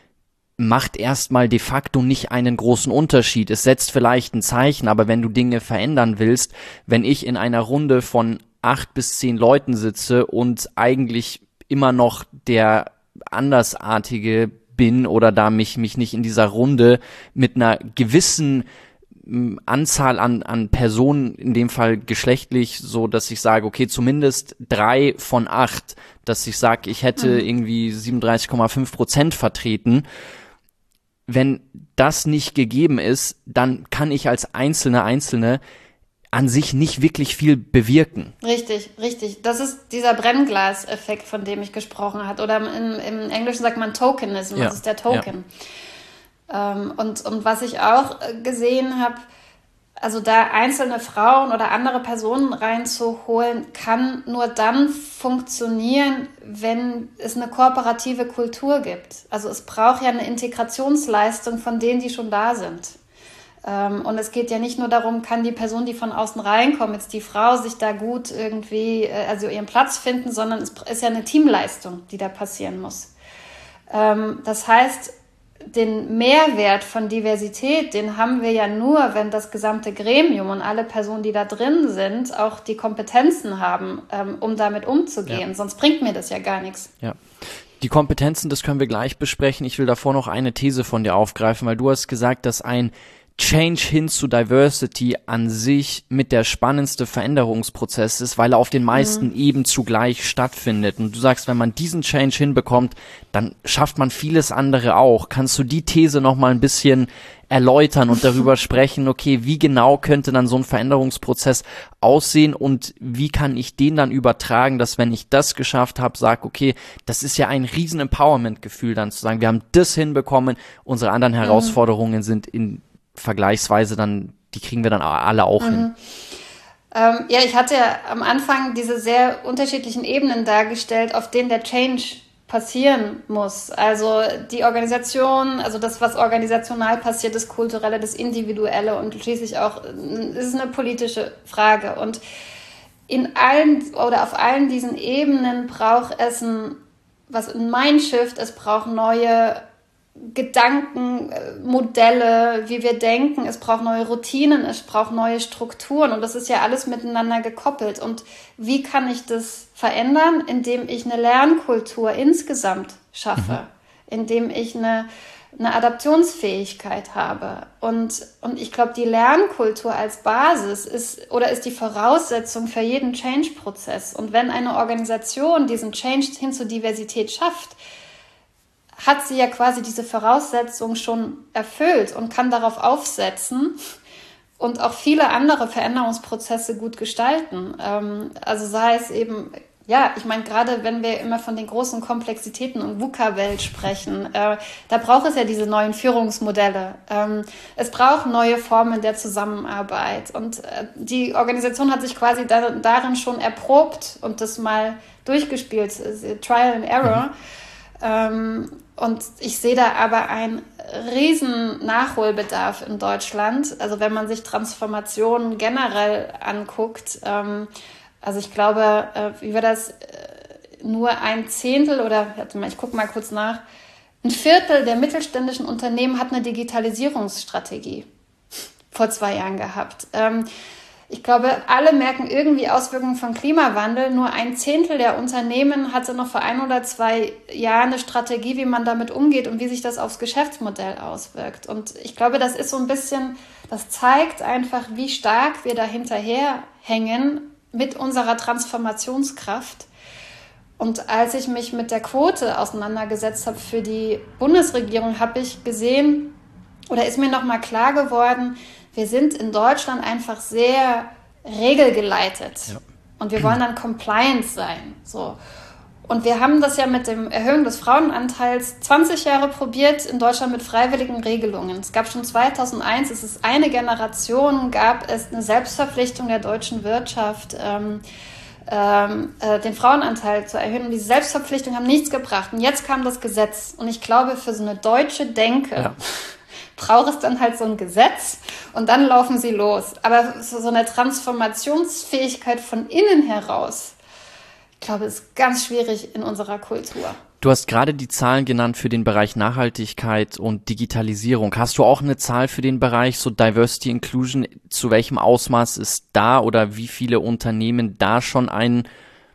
macht erstmal de facto nicht einen großen Unterschied. Es setzt vielleicht ein Zeichen, aber wenn du Dinge verändern willst, wenn ich in einer Runde von acht bis zehn Leuten sitze und eigentlich immer noch der Andersartige bin oder da mich mich nicht in dieser Runde mit einer gewissen m, Anzahl an an Personen, in dem Fall geschlechtlich, so dass ich sage, okay, zumindest drei von acht, dass ich sage, ich hätte mhm. irgendwie siebenunddreißig Komma fünf Prozent vertreten. Wenn das nicht gegeben ist, dann kann ich als Einzelne, Einzelne an sich nicht wirklich viel bewirken. Richtig, richtig. Das ist dieser Brennglas-Effekt, von dem ich gesprochen habe. Oder im, im Englischen sagt man Tokenism, ja. das ist der Token. Ja. Ähm, und, und was ich auch gesehen habe, also da einzelne Frauen oder andere Personen reinzuholen, kann nur dann funktionieren, wenn es eine kooperative Kultur gibt. Also es braucht ja eine Integrationsleistung von denen, die schon da sind. Und es geht ja nicht nur darum, kann die Person, die von außen reinkommt, jetzt die Frau, sich da gut irgendwie, also ihren Platz finden, sondern es ist ja eine Teamleistung, die da passieren muss. Das heißt, den Mehrwert von Diversität, den haben wir ja nur, wenn das gesamte Gremium und alle Personen, die da drin sind, auch die Kompetenzen haben, um damit umzugehen. Ja. Sonst bringt mir das ja gar nichts. Ja. Die Kompetenzen, das können wir gleich besprechen. Ich will davor noch eine These von dir aufgreifen, weil du hast gesagt, dass ein Change hin zu Diversity an sich mit der spannendste Veränderungsprozess ist, weil er auf den meisten mhm. Eben zugleich stattfindet. Und du sagst, wenn man diesen Change hinbekommt, dann schafft man vieles andere auch. Kannst du die These noch mal ein bisschen erläutern und darüber sprechen, okay, wie genau könnte dann so ein Veränderungsprozess aussehen und wie kann ich den dann übertragen, dass wenn ich das geschafft habe, sage, okay, das ist ja ein riesen Empowerment-Gefühl dann zu sagen, wir haben das hinbekommen, unsere anderen mhm. Herausforderungen sind in vergleichsweise dann, die kriegen wir dann alle auch mhm. hin. Ähm, ja, ich hatte ja am Anfang diese sehr unterschiedlichen Ebenen dargestellt, auf denen der Change passieren muss. Also die Organisation, also das, was organisational passiert, das Kulturelle, das Individuelle und schließlich auch, es ist eine politische Frage. Und in allen oder auf allen diesen Ebenen braucht es ein, was ein Mindshift, es braucht neue Gedanken, Modelle, wie wir denken, es braucht neue Routinen, es braucht neue Strukturen und das ist ja alles miteinander gekoppelt. Und wie kann ich das verändern? Indem ich eine Lernkultur insgesamt schaffe, mhm. indem ich eine, eine Adaptionsfähigkeit habe. Und, und ich glaube, die Lernkultur als Basis ist oder ist die Voraussetzung für jeden Change-Prozess. Und wenn eine Organisation diesen Change hin zur Diversität schafft, hat sie ja quasi diese Voraussetzung schon erfüllt und kann darauf aufsetzen und auch viele andere Veränderungsprozesse gut gestalten. Ähm, also sei es eben, ja, ich meine, gerade wenn wir immer von den großen Komplexitäten und VUCA-Welt sprechen, äh, da braucht es ja diese neuen Führungsmodelle. Ähm, es braucht neue Formen der Zusammenarbeit und äh, die Organisation hat sich quasi da, darin schon erprobt und das mal durchgespielt, Trial and Error. Mhm. Ähm, und ich sehe da aber einen riesen Nachholbedarf in Deutschland. Also wenn man sich Transformationen generell anguckt, ähm, also ich glaube, äh, wie war das, äh, nur ein Zehntel oder, warte mal, ich gucke mal kurz nach, ein Viertel der mittelständischen Unternehmen hat eine Digitalisierungsstrategie vor zwei Jahren gehabt. Ähm, Ich glaube, alle merken irgendwie Auswirkungen von Klimawandel. Nur ein Zehntel der Unternehmen hatte noch vor ein oder zwei Jahren eine Strategie, wie man damit umgeht und wie sich das aufs Geschäftsmodell auswirkt. Und ich glaube, das ist so ein bisschen, das zeigt einfach, wie stark wir da hinterherhängen mit unserer Transformationskraft. Und als ich mich mit der Quote auseinandergesetzt habe für die Bundesregierung, habe ich gesehen, oder ist mir nochmal klar geworden, wir sind in Deutschland einfach sehr regelgeleitet. Ja. Und wir wollen dann compliant sein. So. Und wir haben das ja mit dem Erhöhen des Frauenanteils zwanzig Jahre probiert in Deutschland mit freiwilligen Regelungen. Es gab schon zweitausendeins, es ist eine Generation, gab es eine Selbstverpflichtung der deutschen Wirtschaft, ähm, ähm, äh, den Frauenanteil zu erhöhen. Und diese Selbstverpflichtungen haben nichts gebracht. Und jetzt kam das Gesetz. Und ich glaube, für so eine deutsche Denke ja. braucht es dann halt so ein Gesetz und dann laufen sie los. Aber so eine Transformationsfähigkeit von innen heraus, ich glaube, ist ganz schwierig in unserer Kultur. Du hast gerade die Zahlen genannt für den Bereich Nachhaltigkeit und Digitalisierung. Hast du auch eine Zahl für den Bereich so Diversity Inclusion? Zu welchem Ausmaß ist da oder wie viele Unternehmen da schon einen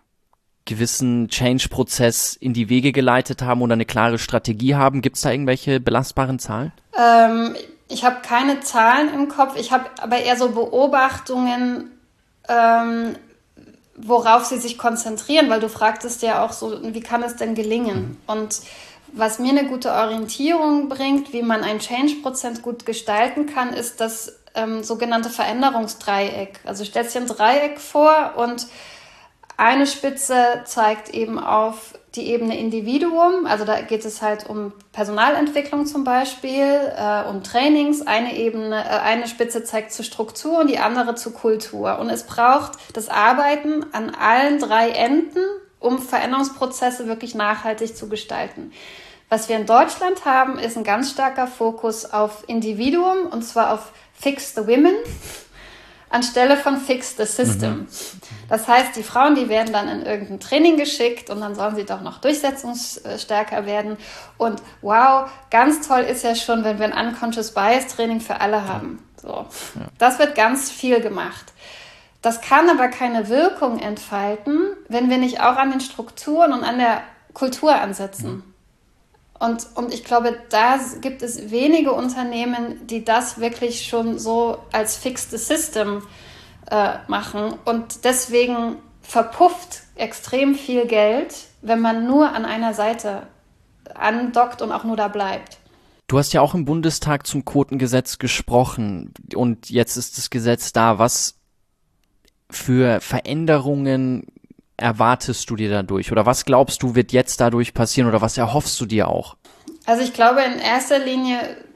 gewissen Change-Prozess in die Wege geleitet haben oder eine klare Strategie haben? Gibt es da irgendwelche belastbaren Zahlen? Ähm, ich habe keine Zahlen im Kopf. Ich habe aber eher so Beobachtungen, ähm, worauf sie sich konzentrieren, weil du fragtest ja auch so, wie kann es denn gelingen? Und was mir eine gute Orientierung bringt, wie man einen Change-Prozess gut gestalten kann, ist das ähm, sogenannte Veränderungsdreieck. Also stellst dir ein Dreieck vor und eine Spitze zeigt eben auf die Ebene Individuum, also da geht es halt um Personalentwicklung zum Beispiel, äh, um Trainings. Eine Ebene, äh, eine Spitze zeigt zu Struktur und die andere zu Kultur. Und es braucht das Arbeiten an allen drei Enden, um Veränderungsprozesse wirklich nachhaltig zu gestalten. Was wir in Deutschland haben, ist ein ganz starker Fokus auf Individuum und zwar auf Fix the Women anstelle von Fix the System. Mhm. Das heißt, die Frauen, die werden dann in irgendein Training geschickt und dann sollen sie doch noch durchsetzungsstärker werden. Und wow, ganz toll ist ja schon, wenn wir ein Unconscious Bias Training für alle haben. So. Ja. Das wird ganz viel gemacht. Das kann aber keine Wirkung entfalten, wenn wir nicht auch an den Strukturen und an der Kultur ansetzen. Mhm. Und, und ich glaube, da gibt es wenige Unternehmen, die das wirklich schon so als Fix the System äh, machen. Und deswegen verpufft extrem viel Geld, wenn man nur an einer Seite andockt und auch nur da bleibt. Du hast ja auch im Bundestag zum Quotengesetz gesprochen und jetzt ist das Gesetz da. Was für Veränderungen erwartest du dir dadurch oder was glaubst du, wird jetzt dadurch passieren oder was erhoffst du dir auch? Also ich glaube, in erster Linie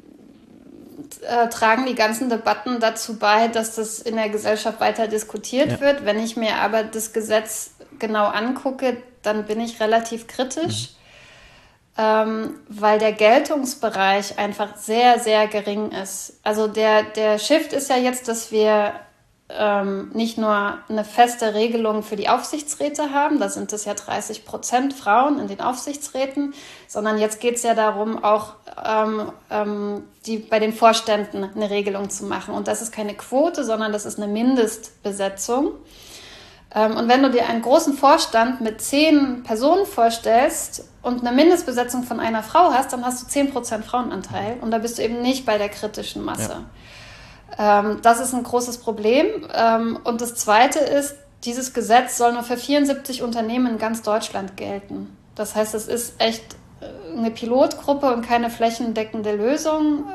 äh, tragen die ganzen Debatten dazu bei, dass das in der Gesellschaft weiter diskutiert ja. wird. Wenn ich mir aber das Gesetz genau angucke, dann bin ich relativ kritisch, mhm. ähm, weil der Geltungsbereich einfach sehr, sehr gering ist. Also der, der Shift ist ja jetzt, dass wir Ähm, nicht nur eine feste Regelung für die Aufsichtsräte haben, da sind es ja dreißig Prozent Frauen in den Aufsichtsräten, sondern jetzt geht es ja darum, auch ähm, ähm, die, bei den Vorständen eine Regelung zu machen. Und das ist keine Quote, sondern das ist eine Mindestbesetzung. Ähm, und wenn du dir einen großen Vorstand mit zehn Personen vorstellst und eine Mindestbesetzung von einer Frau hast, dann hast du zehn Prozent Frauenanteil und da bist du eben nicht bei der kritischen Masse. Ja. Das ist ein großes Problem. Und das Zweite ist, dieses Gesetz soll nur für vierundsiebzig Unternehmen in ganz Deutschland gelten. Das heißt, es ist echt eine Pilotgruppe und keine flächendeckende Lösung.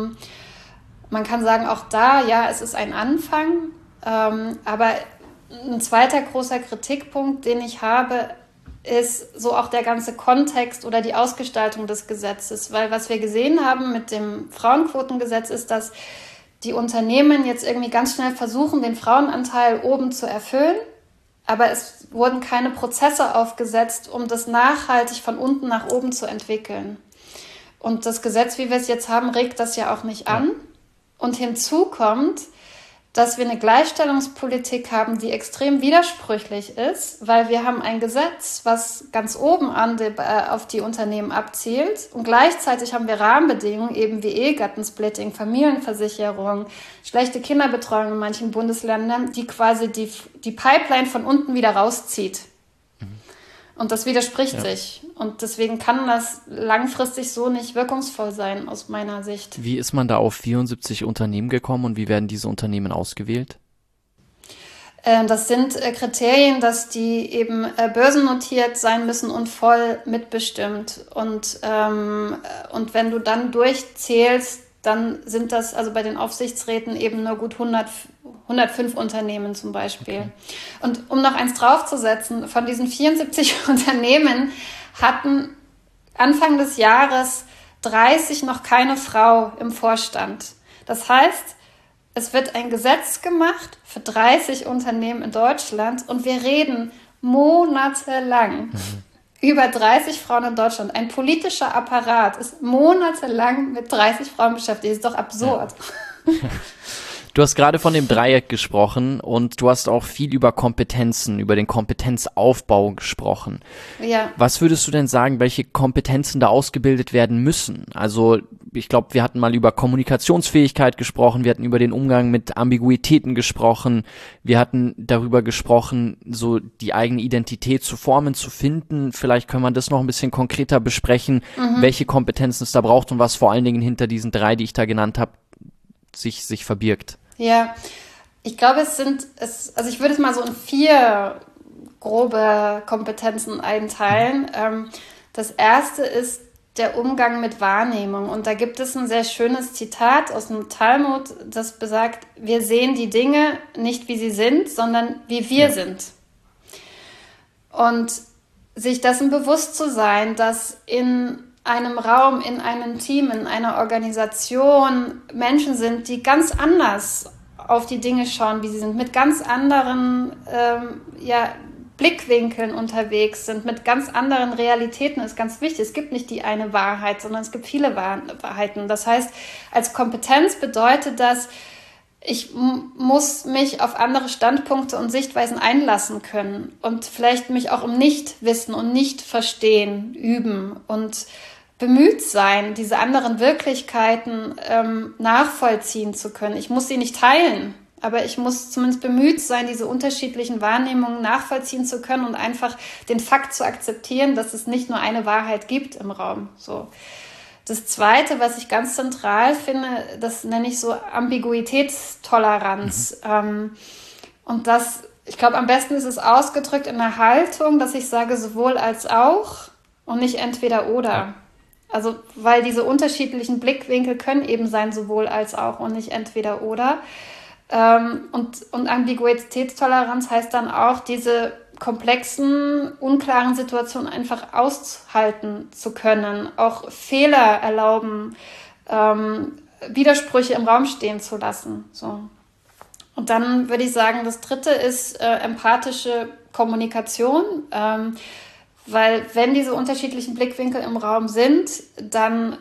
Man kann sagen, auch da, ja, es ist ein Anfang. Aber ein zweiter großer Kritikpunkt, den ich habe, ist so auch der ganze Kontext oder die Ausgestaltung des Gesetzes. Weil was wir gesehen haben mit dem Frauenquotengesetz ist, dass die Unternehmen jetzt irgendwie ganz schnell versuchen, den Frauenanteil oben zu erfüllen, aber es wurden keine Prozesse aufgesetzt, um das nachhaltig von unten nach oben zu entwickeln. Und das Gesetz, wie wir es jetzt haben, regt das ja auch nicht an. Und hinzu kommt, dass wir eine Gleichstellungspolitik haben, die extrem widersprüchlich ist, weil wir haben ein Gesetz, was ganz oben an die, äh, auf die Unternehmen abzielt und gleichzeitig haben wir Rahmenbedingungen, eben wie Ehegattensplitting, Familienversicherung, schlechte Kinderbetreuung in manchen Bundesländern, die quasi die, die Pipeline von unten wieder rauszieht. Und das widerspricht ja. sich. Und deswegen kann das langfristig so nicht wirkungsvoll sein, aus meiner Sicht. Wie ist man da auf vierundsiebzig Unternehmen gekommen und wie werden diese Unternehmen ausgewählt? Das sind Kriterien, dass die eben börsennotiert sein müssen und voll mitbestimmt. Und, ähm, und wenn du dann durchzählst, dann sind das also bei den Aufsichtsräten eben nur gut hundert, hundertfünf Unternehmen zum Beispiel. Okay. Und um noch eins draufzusetzen, von diesen vierundsiebzig Unternehmen hatten Anfang des Jahres dreißig noch keine Frau im Vorstand. Das heißt, es wird ein Gesetz gemacht für dreißig Unternehmen in Deutschland und wir reden monatelang mhm. über dreißig Frauen in Deutschland. Ein politischer Apparat ist monatelang mit dreißig Frauen beschäftigt. Das ist doch absurd. Ja. Du hast gerade von dem Dreieck gesprochen und du hast auch viel über Kompetenzen, über den Kompetenzaufbau gesprochen. Ja. Was würdest du denn sagen, welche Kompetenzen da ausgebildet werden müssen? Also ich glaube, wir hatten mal über Kommunikationsfähigkeit gesprochen, wir hatten über den Umgang mit Ambiguitäten gesprochen, wir hatten darüber gesprochen, so die eigene Identität zu formen, zu finden. Vielleicht können wir das noch ein bisschen konkreter besprechen, mhm. welche Kompetenzen es da braucht und was vor allen Dingen hinter diesen drei, die ich da genannt habe, sich, sich verbirgt. Ja, ich glaube, es sind, es, also ich würde es mal so in vier grobe Kompetenzen einteilen. Ähm, das erste ist der Umgang mit Wahrnehmung. Und da gibt es ein sehr schönes Zitat aus dem Talmud, das besagt, wir sehen die Dinge nicht, wie sie sind, sondern wie wir ja. sind. Und sich dessen bewusst zu sein, dass in einem Raum, in einem Team, in einer Organisation Menschen sind, die ganz anders auf die Dinge schauen, wie sie sind, mit ganz anderen ähm, ja, Blickwinkeln unterwegs sind, mit ganz anderen Realitäten, ist ganz wichtig. Es gibt nicht die eine Wahrheit, sondern es gibt viele Wahrheiten. Das heißt, als Kompetenz bedeutet das, ich m- muss mich auf andere Standpunkte und Sichtweisen einlassen können und vielleicht mich auch im Nichtwissen und Nichtverstehen üben und bemüht sein, diese anderen Wirklichkeiten ähm, nachvollziehen zu können. Ich muss sie nicht teilen, aber ich muss zumindest bemüht sein, diese unterschiedlichen Wahrnehmungen nachvollziehen zu können und einfach den Fakt zu akzeptieren, dass es nicht nur eine Wahrheit gibt im Raum. So. Das Zweite, was ich ganz zentral finde, das nenne ich so Ambiguitätstoleranz. Mhm. Ähm, und das, ich glaube, am besten ist es ausgedrückt in der Haltung, dass ich sage sowohl als auch und nicht entweder oder. Also, weil diese unterschiedlichen Blickwinkel können eben sein sowohl als auch und nicht entweder oder. Ähm, und, und Ambiguitätstoleranz heißt dann auch, diese komplexen, unklaren Situationen einfach aushalten zu können, auch Fehler erlauben, ähm, Widersprüche im Raum stehen zu lassen. So. Und dann würde ich sagen, das Dritte ist äh, empathische Kommunikation. Ähm, Weil wenn diese unterschiedlichen Blickwinkel im Raum sind, dann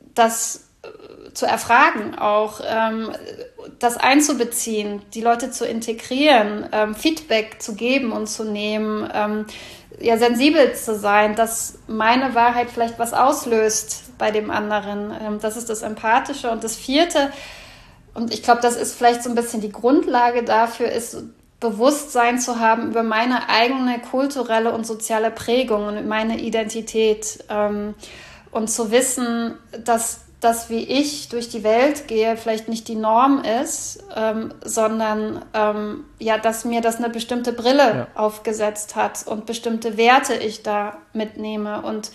das zu erfragen, auch ähm, das einzubeziehen, die Leute zu integrieren, ähm, Feedback zu geben und zu nehmen, ähm, ja sensibel zu sein, dass meine Wahrheit vielleicht was auslöst bei dem anderen. Ähm, das ist das Empathische. Und das Vierte, und ich glaube, das ist vielleicht so ein bisschen die Grundlage dafür, ist Bewusstsein zu haben über meine eigene kulturelle und soziale Prägung und meine Identität ähm, und zu wissen, dass das, wie ich durch die Welt gehe, vielleicht nicht die Norm ist, ähm, sondern ähm, ja, dass mir das eine bestimmte Brille ja. aufgesetzt hat und bestimmte Werte ich da mitnehme und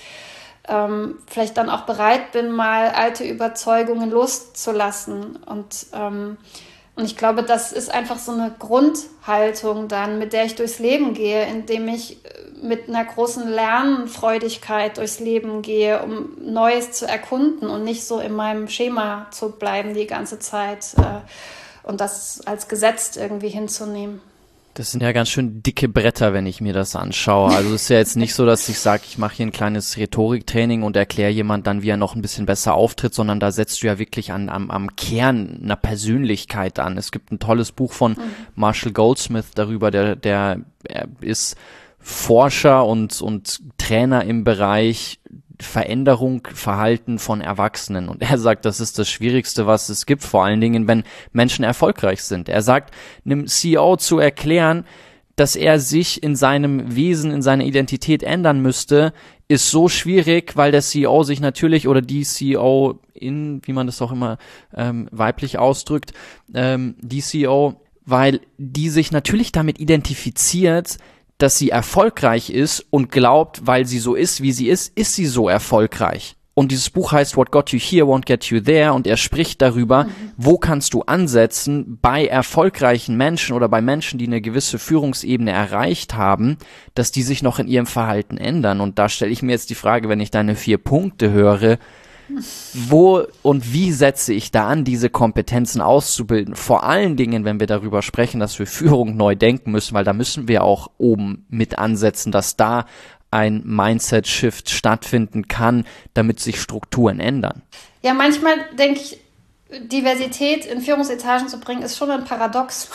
ähm, vielleicht dann auch bereit bin, mal alte Überzeugungen loszulassen und ähm, Und ich glaube, das ist einfach so eine Grundhaltung dann, mit der ich durchs Leben gehe, indem ich mit einer großen Lernfreudigkeit durchs Leben gehe, um Neues zu erkunden und nicht so in meinem Schema zu bleiben die ganze Zeit äh, und das als Gesetz irgendwie hinzunehmen. Das sind ja ganz schön dicke Bretter, wenn ich mir das anschaue. Also es ist ja jetzt nicht so, dass ich sage, ich mache hier ein kleines Rhetoriktraining und erkläre jemand dann, wie er noch ein bisschen besser auftritt, sondern da setzt du ja wirklich an, am, am Kern einer Persönlichkeit an. Es gibt ein tolles Buch von mhm. Marshall Goldsmith darüber, der, der er ist Forscher und, und Trainer im Bereich Veränderung, Verhalten von Erwachsenen. Und er sagt, das ist das Schwierigste, was es gibt, vor allen Dingen, wenn Menschen erfolgreich sind. Er sagt, einem C E O zu erklären, dass er sich in seinem Wesen, in seiner Identität ändern müsste, ist so schwierig, weil der C E O sich natürlich, oder die C E O in, wie man das auch immer ähm, weiblich ausdrückt, ähm, die C E O, weil die sich natürlich damit identifiziert, dass sie erfolgreich ist und glaubt, weil sie so ist, wie sie ist, ist sie so erfolgreich. Und dieses Buch heißt What Got You Here Won't Get You There und er spricht darüber, mhm. wo kannst du ansetzen bei erfolgreichen Menschen oder bei Menschen, die eine gewisse Führungsebene erreicht haben, dass die sich noch in ihrem Verhalten ändern. Und da stelle ich mir jetzt die Frage, wenn ich deine vier Punkte höre, Wo und wie setze ich da an, diese Kompetenzen auszubilden? Vor allen Dingen, wenn wir darüber sprechen, dass wir Führung neu denken müssen, weil da müssen wir auch oben mit ansetzen, dass da ein Mindset-Shift stattfinden kann, damit sich Strukturen ändern. Ja, manchmal denke ich, Diversität in Führungsetagen zu bringen, ist schon ein Paradox,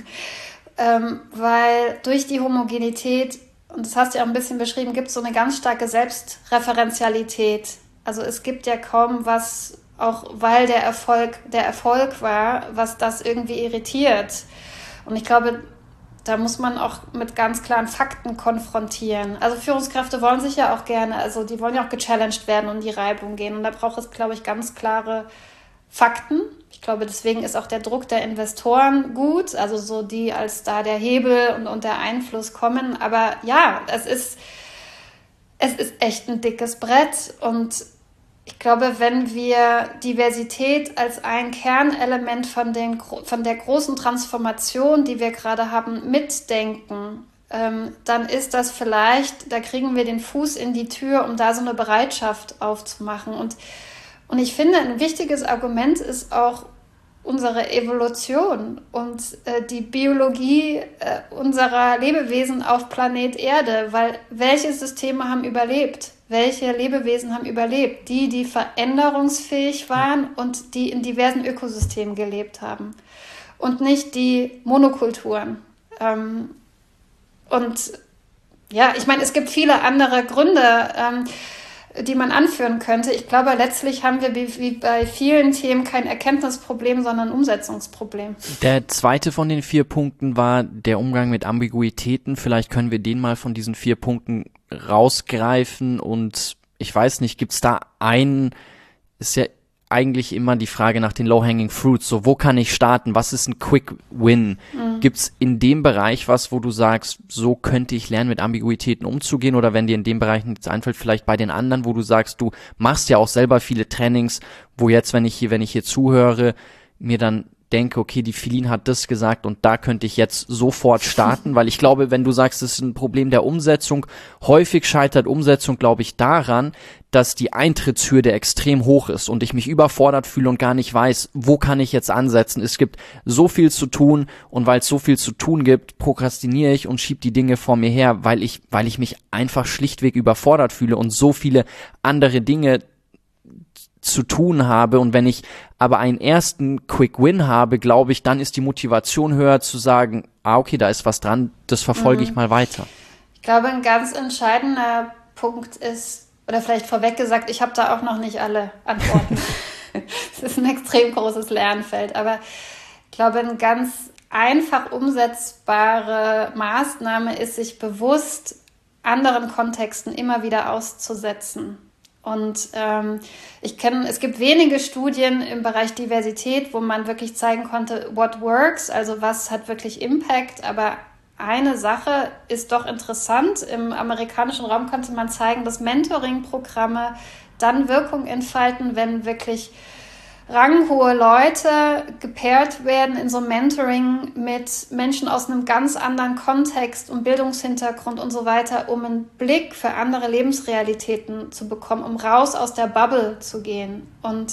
ähm, weil durch die Homogenität, und das hast du ja auch ein bisschen beschrieben, gibt es so eine ganz starke Selbstreferenzialität. Also es gibt ja kaum was, auch weil der Erfolg der Erfolg war, was das irgendwie irritiert. Und ich glaube, da muss man auch mit ganz klaren Fakten konfrontieren. Also Führungskräfte wollen sich ja auch gerne, also die wollen ja auch gechallenged werden und in die Reibung gehen. Und da braucht es, glaube ich, ganz klare Fakten. Ich glaube, deswegen ist auch der Druck der Investoren gut, also so die als da der Hebel und, und der Einfluss kommen. Aber ja, es ist, es ist echt ein dickes Brett. Und ich glaube, wenn wir Diversität als ein Kernelement von, den, von der großen Transformation, die wir gerade haben, mitdenken, ähm, dann ist das vielleicht, da kriegen wir den Fuß in die Tür, um da so eine Bereitschaft aufzumachen. Und Und ich finde, ein wichtiges Argument ist auch unsere Evolution und äh, die Biologie äh, unserer Lebewesen auf Planet Erde, weil welche Systeme haben überlebt? Welche Lebewesen haben überlebt? Die, die veränderungsfähig waren und die in diversen Ökosystemen gelebt haben und nicht die Monokulturen. Ähm, und ja, ich meine, es gibt viele andere Gründe, ähm, die man anführen könnte. Ich glaube, letztlich haben wir wie bei vielen Themen kein Erkenntnisproblem, sondern ein Umsetzungsproblem. Der zweite von den vier Punkten war der Umgang mit Ambiguitäten. Vielleicht können wir den mal von diesen vier Punkten rausgreifen und ich weiß nicht, gibt's da einen, ist ja eigentlich immer die Frage nach den Low-Hanging Fruits, so wo kann ich starten, was ist ein Quick Win? Mhm. Gibt's in dem Bereich was, wo du sagst, so könnte ich lernen, mit Ambiguitäten umzugehen, oder wenn dir in dem Bereich nichts einfällt, vielleicht bei den anderen, wo du sagst, du machst ja auch selber viele Trainings, wo jetzt, wenn ich hier, wenn ich hier zuhöre, mir dann denke, okay, die Feline hat das gesagt und da könnte ich jetzt sofort starten, weil ich glaube, wenn du sagst, es ist ein Problem der Umsetzung, häufig scheitert Umsetzung, glaube ich, daran, dass die Eintrittshürde extrem hoch ist und ich mich überfordert fühle und gar nicht weiß, wo kann ich jetzt ansetzen. Es gibt so viel zu tun und weil es so viel zu tun gibt, prokrastiniere ich und schiebe die Dinge vor mir her, weil ich, weil ich mich einfach schlichtweg überfordert fühle und so viele andere Dinge zu tun habe. Und wenn ich aber einen ersten Quick Win habe, glaube ich, dann ist die Motivation höher zu sagen, ah, okay, da ist was dran, das verfolge mhm. ich mal weiter. Ich glaube, ein ganz entscheidender Punkt ist, oder vielleicht vorweg gesagt, ich habe da auch noch nicht alle Antworten. Es ist ein extrem großes Lernfeld, aber ich glaube, eine ganz einfach umsetzbare Maßnahme ist, sich bewusst anderen Kontexten immer wieder auszusetzen. Und ähm, ich kenne, es gibt wenige Studien im Bereich Diversität, wo man wirklich zeigen konnte, what works, also was hat wirklich Impact. Aber eine Sache ist doch interessant. Im amerikanischen Raum konnte man zeigen, dass Mentoring-Programme dann Wirkung entfalten, wenn wirklich ranghohe Leute gepaart werden in so einem Mentoring mit Menschen aus einem ganz anderen Kontext und Bildungshintergrund und so weiter, um einen Blick für andere Lebensrealitäten zu bekommen, um raus aus der Bubble zu gehen. Und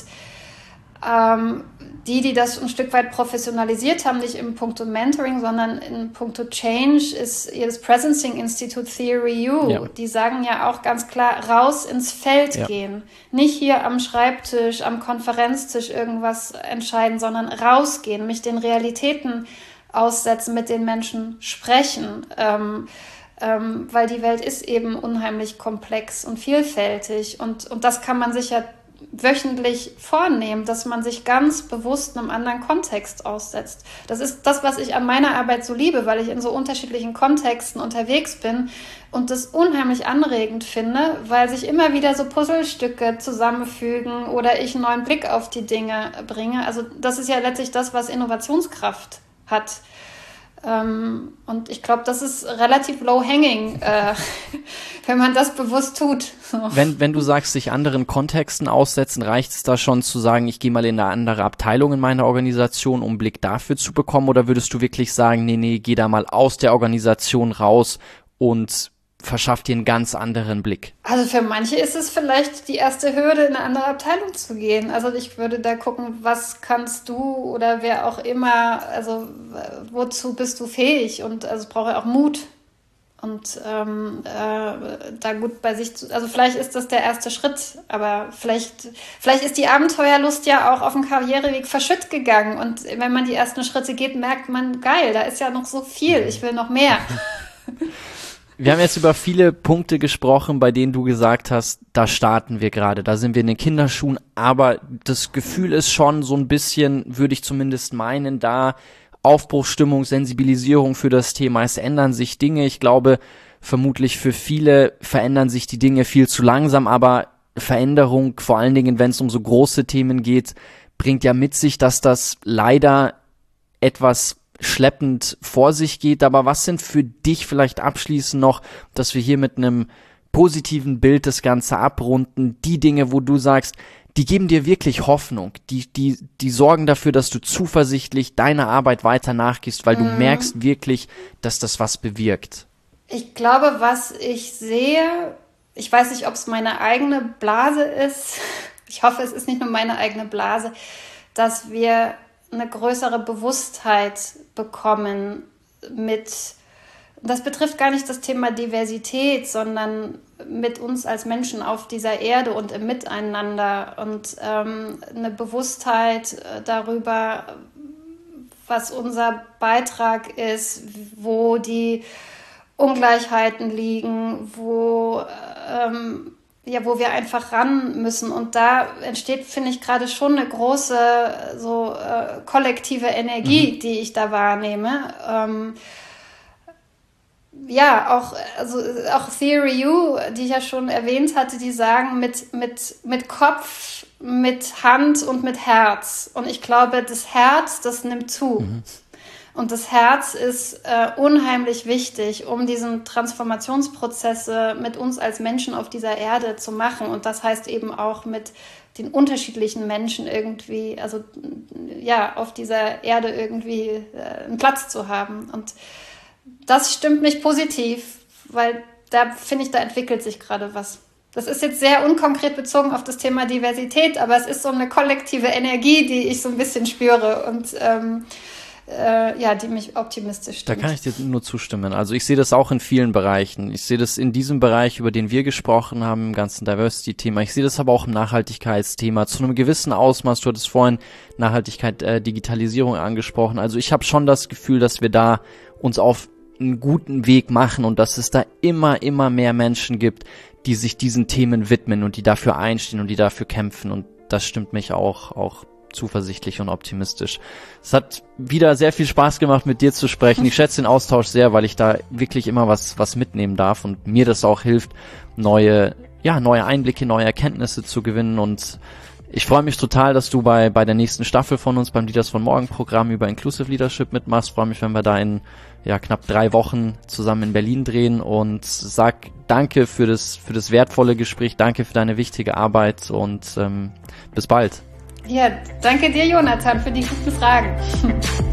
ähm, die, die das ein Stück weit professionalisiert haben, nicht im Punkto Mentoring, sondern in Punkto Change, ist das Presencing Institute Theory U. Ja. Die sagen ja auch ganz klar, raus ins Feld ja. gehen. Nicht hier am Schreibtisch, am Konferenztisch irgendwas entscheiden, sondern rausgehen, mich den Realitäten aussetzen, mit den Menschen sprechen. Ähm, ähm, weil die Welt ist eben unheimlich komplex und vielfältig. Und, und das kann man sich ja wöchentlich vornehmen, dass man sich ganz bewusst einem anderen Kontext aussetzt. Das ist das, was ich an meiner Arbeit so liebe, weil ich in so unterschiedlichen Kontexten unterwegs bin und das unheimlich anregend finde, weil sich immer wieder so Puzzlestücke zusammenfügen oder ich einen neuen Blick auf die Dinge bringe. Also das ist ja letztlich das, was Innovationskraft hat. Ähm, und ich glaube, das ist relativ low-hanging, äh, wenn man das bewusst tut. So. Wenn, wenn du sagst, sich anderen Kontexten aussetzen, reicht es da schon zu sagen, ich gehe mal in eine andere Abteilung in meiner Organisation, um einen Blick dafür zu bekommen? Oder würdest du wirklich sagen, nee, nee, geh da mal aus der Organisation raus und verschafft dir einen ganz anderen Blick? Also für manche ist es vielleicht die erste Hürde, in eine andere Abteilung zu gehen. Also ich würde da gucken, was kannst du oder wer auch immer, also wozu bist du fähig? Und also es braucht ja auch Mut. Und ähm, äh, da gut bei sich zu, also vielleicht ist das der erste Schritt, aber vielleicht, vielleicht ist die Abenteuerlust ja auch auf dem Karriereweg verschütt gegangen. Und wenn man die ersten Schritte geht, merkt man, geil, da ist ja noch so viel, ich will noch mehr. Wir haben jetzt über viele Punkte gesprochen, bei denen du gesagt hast, da starten wir gerade, da sind wir in den Kinderschuhen, aber das Gefühl ist schon so ein bisschen, würde ich zumindest meinen, da Aufbruchsstimmung, Sensibilisierung für das Thema, es ändern sich Dinge. Ich glaube, vermutlich für viele verändern sich die Dinge viel zu langsam, aber Veränderung, vor allen Dingen, wenn es um so große Themen geht, bringt ja mit sich, dass das leider etwas schleppend vor sich geht. Aber was sind für dich vielleicht abschließend noch, dass wir hier mit einem positiven Bild das Ganze abrunden, die Dinge, wo du sagst, die geben dir wirklich Hoffnung, die, die, die sorgen dafür, dass du zuversichtlich deiner Arbeit weiter nachgehst, weil du mhm. merkst wirklich, dass das was bewirkt. Ich glaube, was ich sehe, ich weiß nicht, ob es meine eigene Blase ist, ich hoffe, es ist nicht nur meine eigene Blase, dass wir eine größere Bewusstheit bekommen mit, das betrifft gar nicht das Thema Diversität, sondern mit uns als Menschen auf dieser Erde und im Miteinander und ähm, eine Bewusstheit darüber, was unser Beitrag ist, wo die Ungleichheiten liegen, wo, ähm, ja, wo wir einfach ran müssen. Und da entsteht, finde ich, gerade schon eine große so äh, kollektive Energie, mhm. die ich da wahrnehme. Ähm, Ja, auch, also auch Theory U, die ich ja schon erwähnt hatte, die sagen mit, mit, mit Kopf, mit Hand und mit Herz. Und ich glaube, das Herz, das nimmt zu. Mhm. Und das Herz ist äh, unheimlich wichtig, um diesen Transformationsprozesse mit uns als Menschen auf dieser Erde zu machen. Und das heißt eben auch mit den unterschiedlichen Menschen irgendwie, also ja, auf dieser Erde irgendwie äh, einen Platz zu haben. Und das stimmt mich positiv, weil da finde ich, da entwickelt sich gerade was. Das ist jetzt sehr unkonkret bezogen auf das Thema Diversität, aber es ist so eine kollektive Energie, die ich so ein bisschen spüre und ähm, äh, ja, die mich optimistisch stimmt. Da kann ich dir nur zustimmen. Also ich sehe das auch in vielen Bereichen. Ich sehe das in diesem Bereich, über den wir gesprochen haben, im ganzen Diversity-Thema. Ich sehe das aber auch im Nachhaltigkeitsthema zu einem gewissen Ausmaß. Du hattest vorhin Nachhaltigkeit, äh, Digitalisierung angesprochen. Also ich habe schon das Gefühl, dass wir da uns auf einen guten Weg machen und dass es da immer, immer mehr Menschen gibt, die sich diesen Themen widmen und die dafür einstehen und die dafür kämpfen. Und das stimmt mich auch, auch zuversichtlich und optimistisch. Es hat wieder sehr viel Spaß gemacht, mit dir zu sprechen. Ich schätze den Austausch sehr, weil ich da wirklich immer was, was mitnehmen darf und mir das auch hilft, neue, ja, neue Einblicke, neue Erkenntnisse zu gewinnen. Und ich freue mich total, dass du bei, bei der nächsten Staffel von uns beim Leaders von Morgen Programm über Inclusive Leadership mitmachst. Ich freue mich, wenn wir da in ja, knapp drei Wochen zusammen in Berlin drehen und sag danke für das, für das wertvolle Gespräch. Danke für deine wichtige Arbeit und ähm, bis bald. Ja, danke dir, Jonathan, für die guten Fragen.